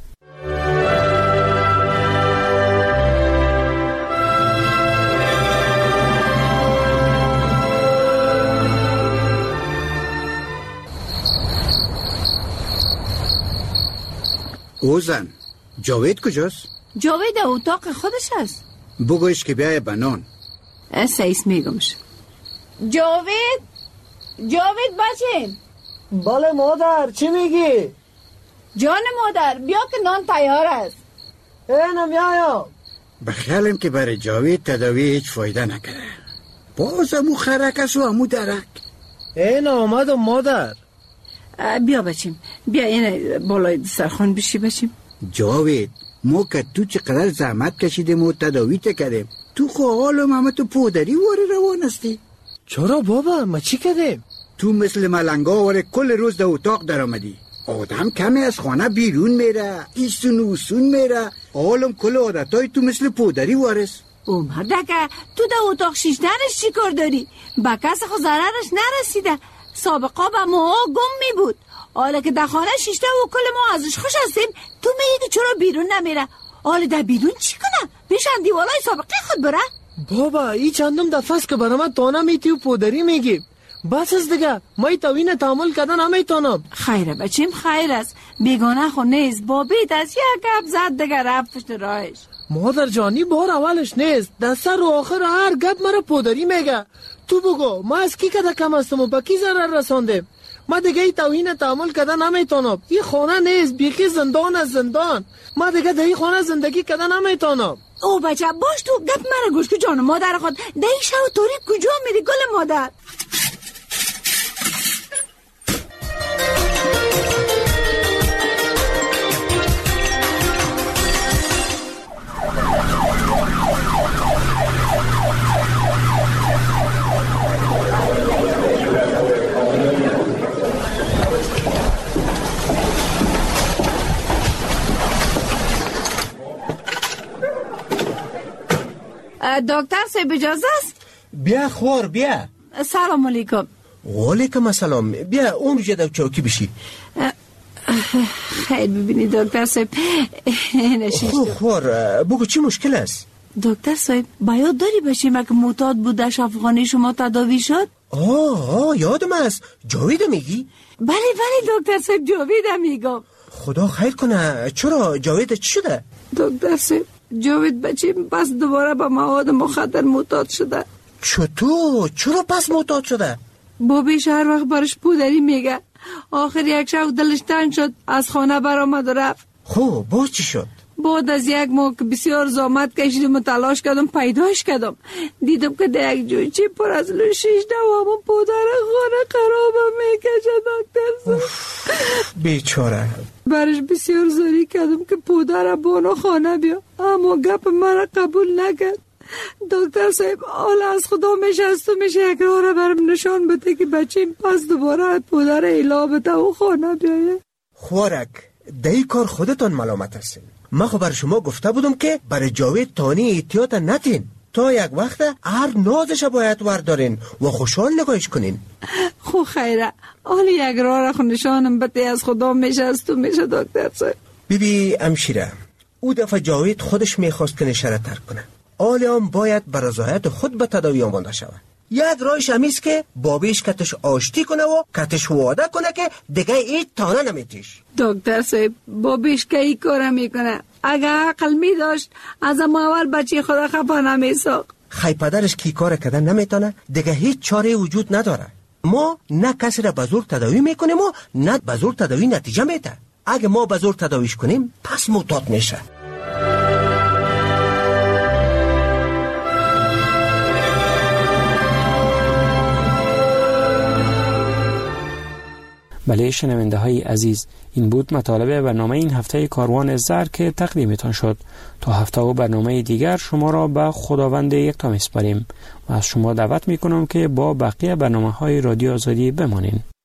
اوزن جاوید کجاست؟ جاوید در اتاق خودش است. بگویش که بیای بنان. سیس میگمش. جاوید بچه. بله مادر، چی میگی؟ جان مادر بیا که نان تیار است. اینم یا بخیالم که برای جاوید تداوی هیچ فایده نکرده. باز امو خرک است و امو درک. این آمد مادر. بیا بچیم، بیا این بالای سرخان بشی بچیم. جاوید ما که تو چقدر زحمت کشیدیم و تداوی کردیم، تو حالم همه تو پودری واره روان هستی. چرا بابا ما چی کردیم؟ تو مثل ملنگا واره کل روز در اتاق در آمدی. آدم کمی از خانه بیرون میره، ایسون و اوسون میره، حالم کل عادتای تو مثل پودری وارست. او مردکه تو در اتاق شیشتنش چی کار داری؟ با کس خود ضررش نرسیده. سابقا با ما گم می بود، حالا که در خانه شیشته و کل ما ازش خوش هستیم تو میگی چرا بیرون نمیره؟ حالا در بیرون چی کنه؟ بشن دیوالای سابقه خود بره؟ بابا ای چندم دفعه است که برام تانا میتی و پودری میگی. بس از دیگه ما توین تحمل کردن نمیتونم. خیره بچیم خیر است، بیگانه خو نیست، با بیت از یک گپ زد دیگه رفت پشت راهش. مادر جانی بار اولش نیست، در سر و آخر هر گپ مرا پودری میگه. تو بگو ما از کی کده کم هستم و با کی ضرر رساندیم؟ ما دیگه ای توهین تحمل کردن نمیتونم. این خانه نیست، بیخی زندان از زندان. ما دیگه در این خانه زندگی کردن نمیتونم. او بچه باش تو گپ مرا گوش که جان مادر خود در این شب تاریک کجا میری گل مادر؟ دکتر صاحب اجازه است؟ بیا خور بیا. سلام علیکم. وعلیکم السلام. بیا اون رو در چوکی بشی. خیر ببینی دکتر صاحب خور بگو چی مشکل است؟ دکتر صاحب باید داری بشیم که معتاد بودش افغانی شما تداوی شد؟ یادم است. جاوید میگی؟ بله دکتر صاحب جاوید میگم. خدا خیر کنه. چرا جاوید چی شده؟ دکتر صاحب جاوید بچیم پس دوباره به مواد مخدر معتاد شده. چطور؟ چرا پس معتاد شده؟ بابیش هر وقت برش پودری میگه. آخر یک شب دلش تنگ شد از خانه برآمد و رفت. خب باز چی شد؟ بعد از یک ماه که بسیار زحمت کشیدم و تلاش کردم پیداش کردم، دیدم که در یک جویچه پر از لوشیش و پدر خانه خرابم میکشه دکتر. بیچاره. برش بسیار زاری کردم که پدر بانا خانه بیا، اما گپ مرا قبول نکرد. دکتر صاحب حال از خدا میشه از تو میشه یک راه را برم نشان بده که بچیم پس دوباره پدر ایلا بده و خانه بیایه. خوارک دهی کار خودتان ملامت هستین. من خب بر شما گفته بودم که برای جاوید تانی احتیاط نتین، تا یک وقت هر نازش باید وردارین و خوشحال نگاهش کنین. خو خیره حالی یک راه را نشانم بده از خدا میشه از تو میشه دکتر صاحب. بیبی امشیره او دفعه جاوید خودش میخواست که نشره ترک کنه، حالی هم باید بر رضایت خود به تداوی آمانده شود. یک راهش همیست که بابیش کتش آشتی کنه و کتش وعده کنه که دیگه هیچ تانه نمیتیش. دکتر صاحب بابیش که ای کار میکنه؟ اگه عقل میداشت از اول بچه خدا خفا نمیساخت. خی پدرش کی کار کردن نمیتونه، دیگه هیچ چاره وجود نداره. ما نه کسی را بزرگ تداوی میکنیم و نه بزرگ تداوی نتیجه میده. اگه ما بزرگ تداویش کنیم پس معتاد میشه. بله شنونده های عزیز، این بود مطالب برنامه این هفته کاروان زر که تقدیمتان شد. تا هفته و برنامه دیگر شما را به خداوند یکتا میسپاریم و از شما دعوت میکنم که با بقیه برنامه های رادیو آزادی بمانید.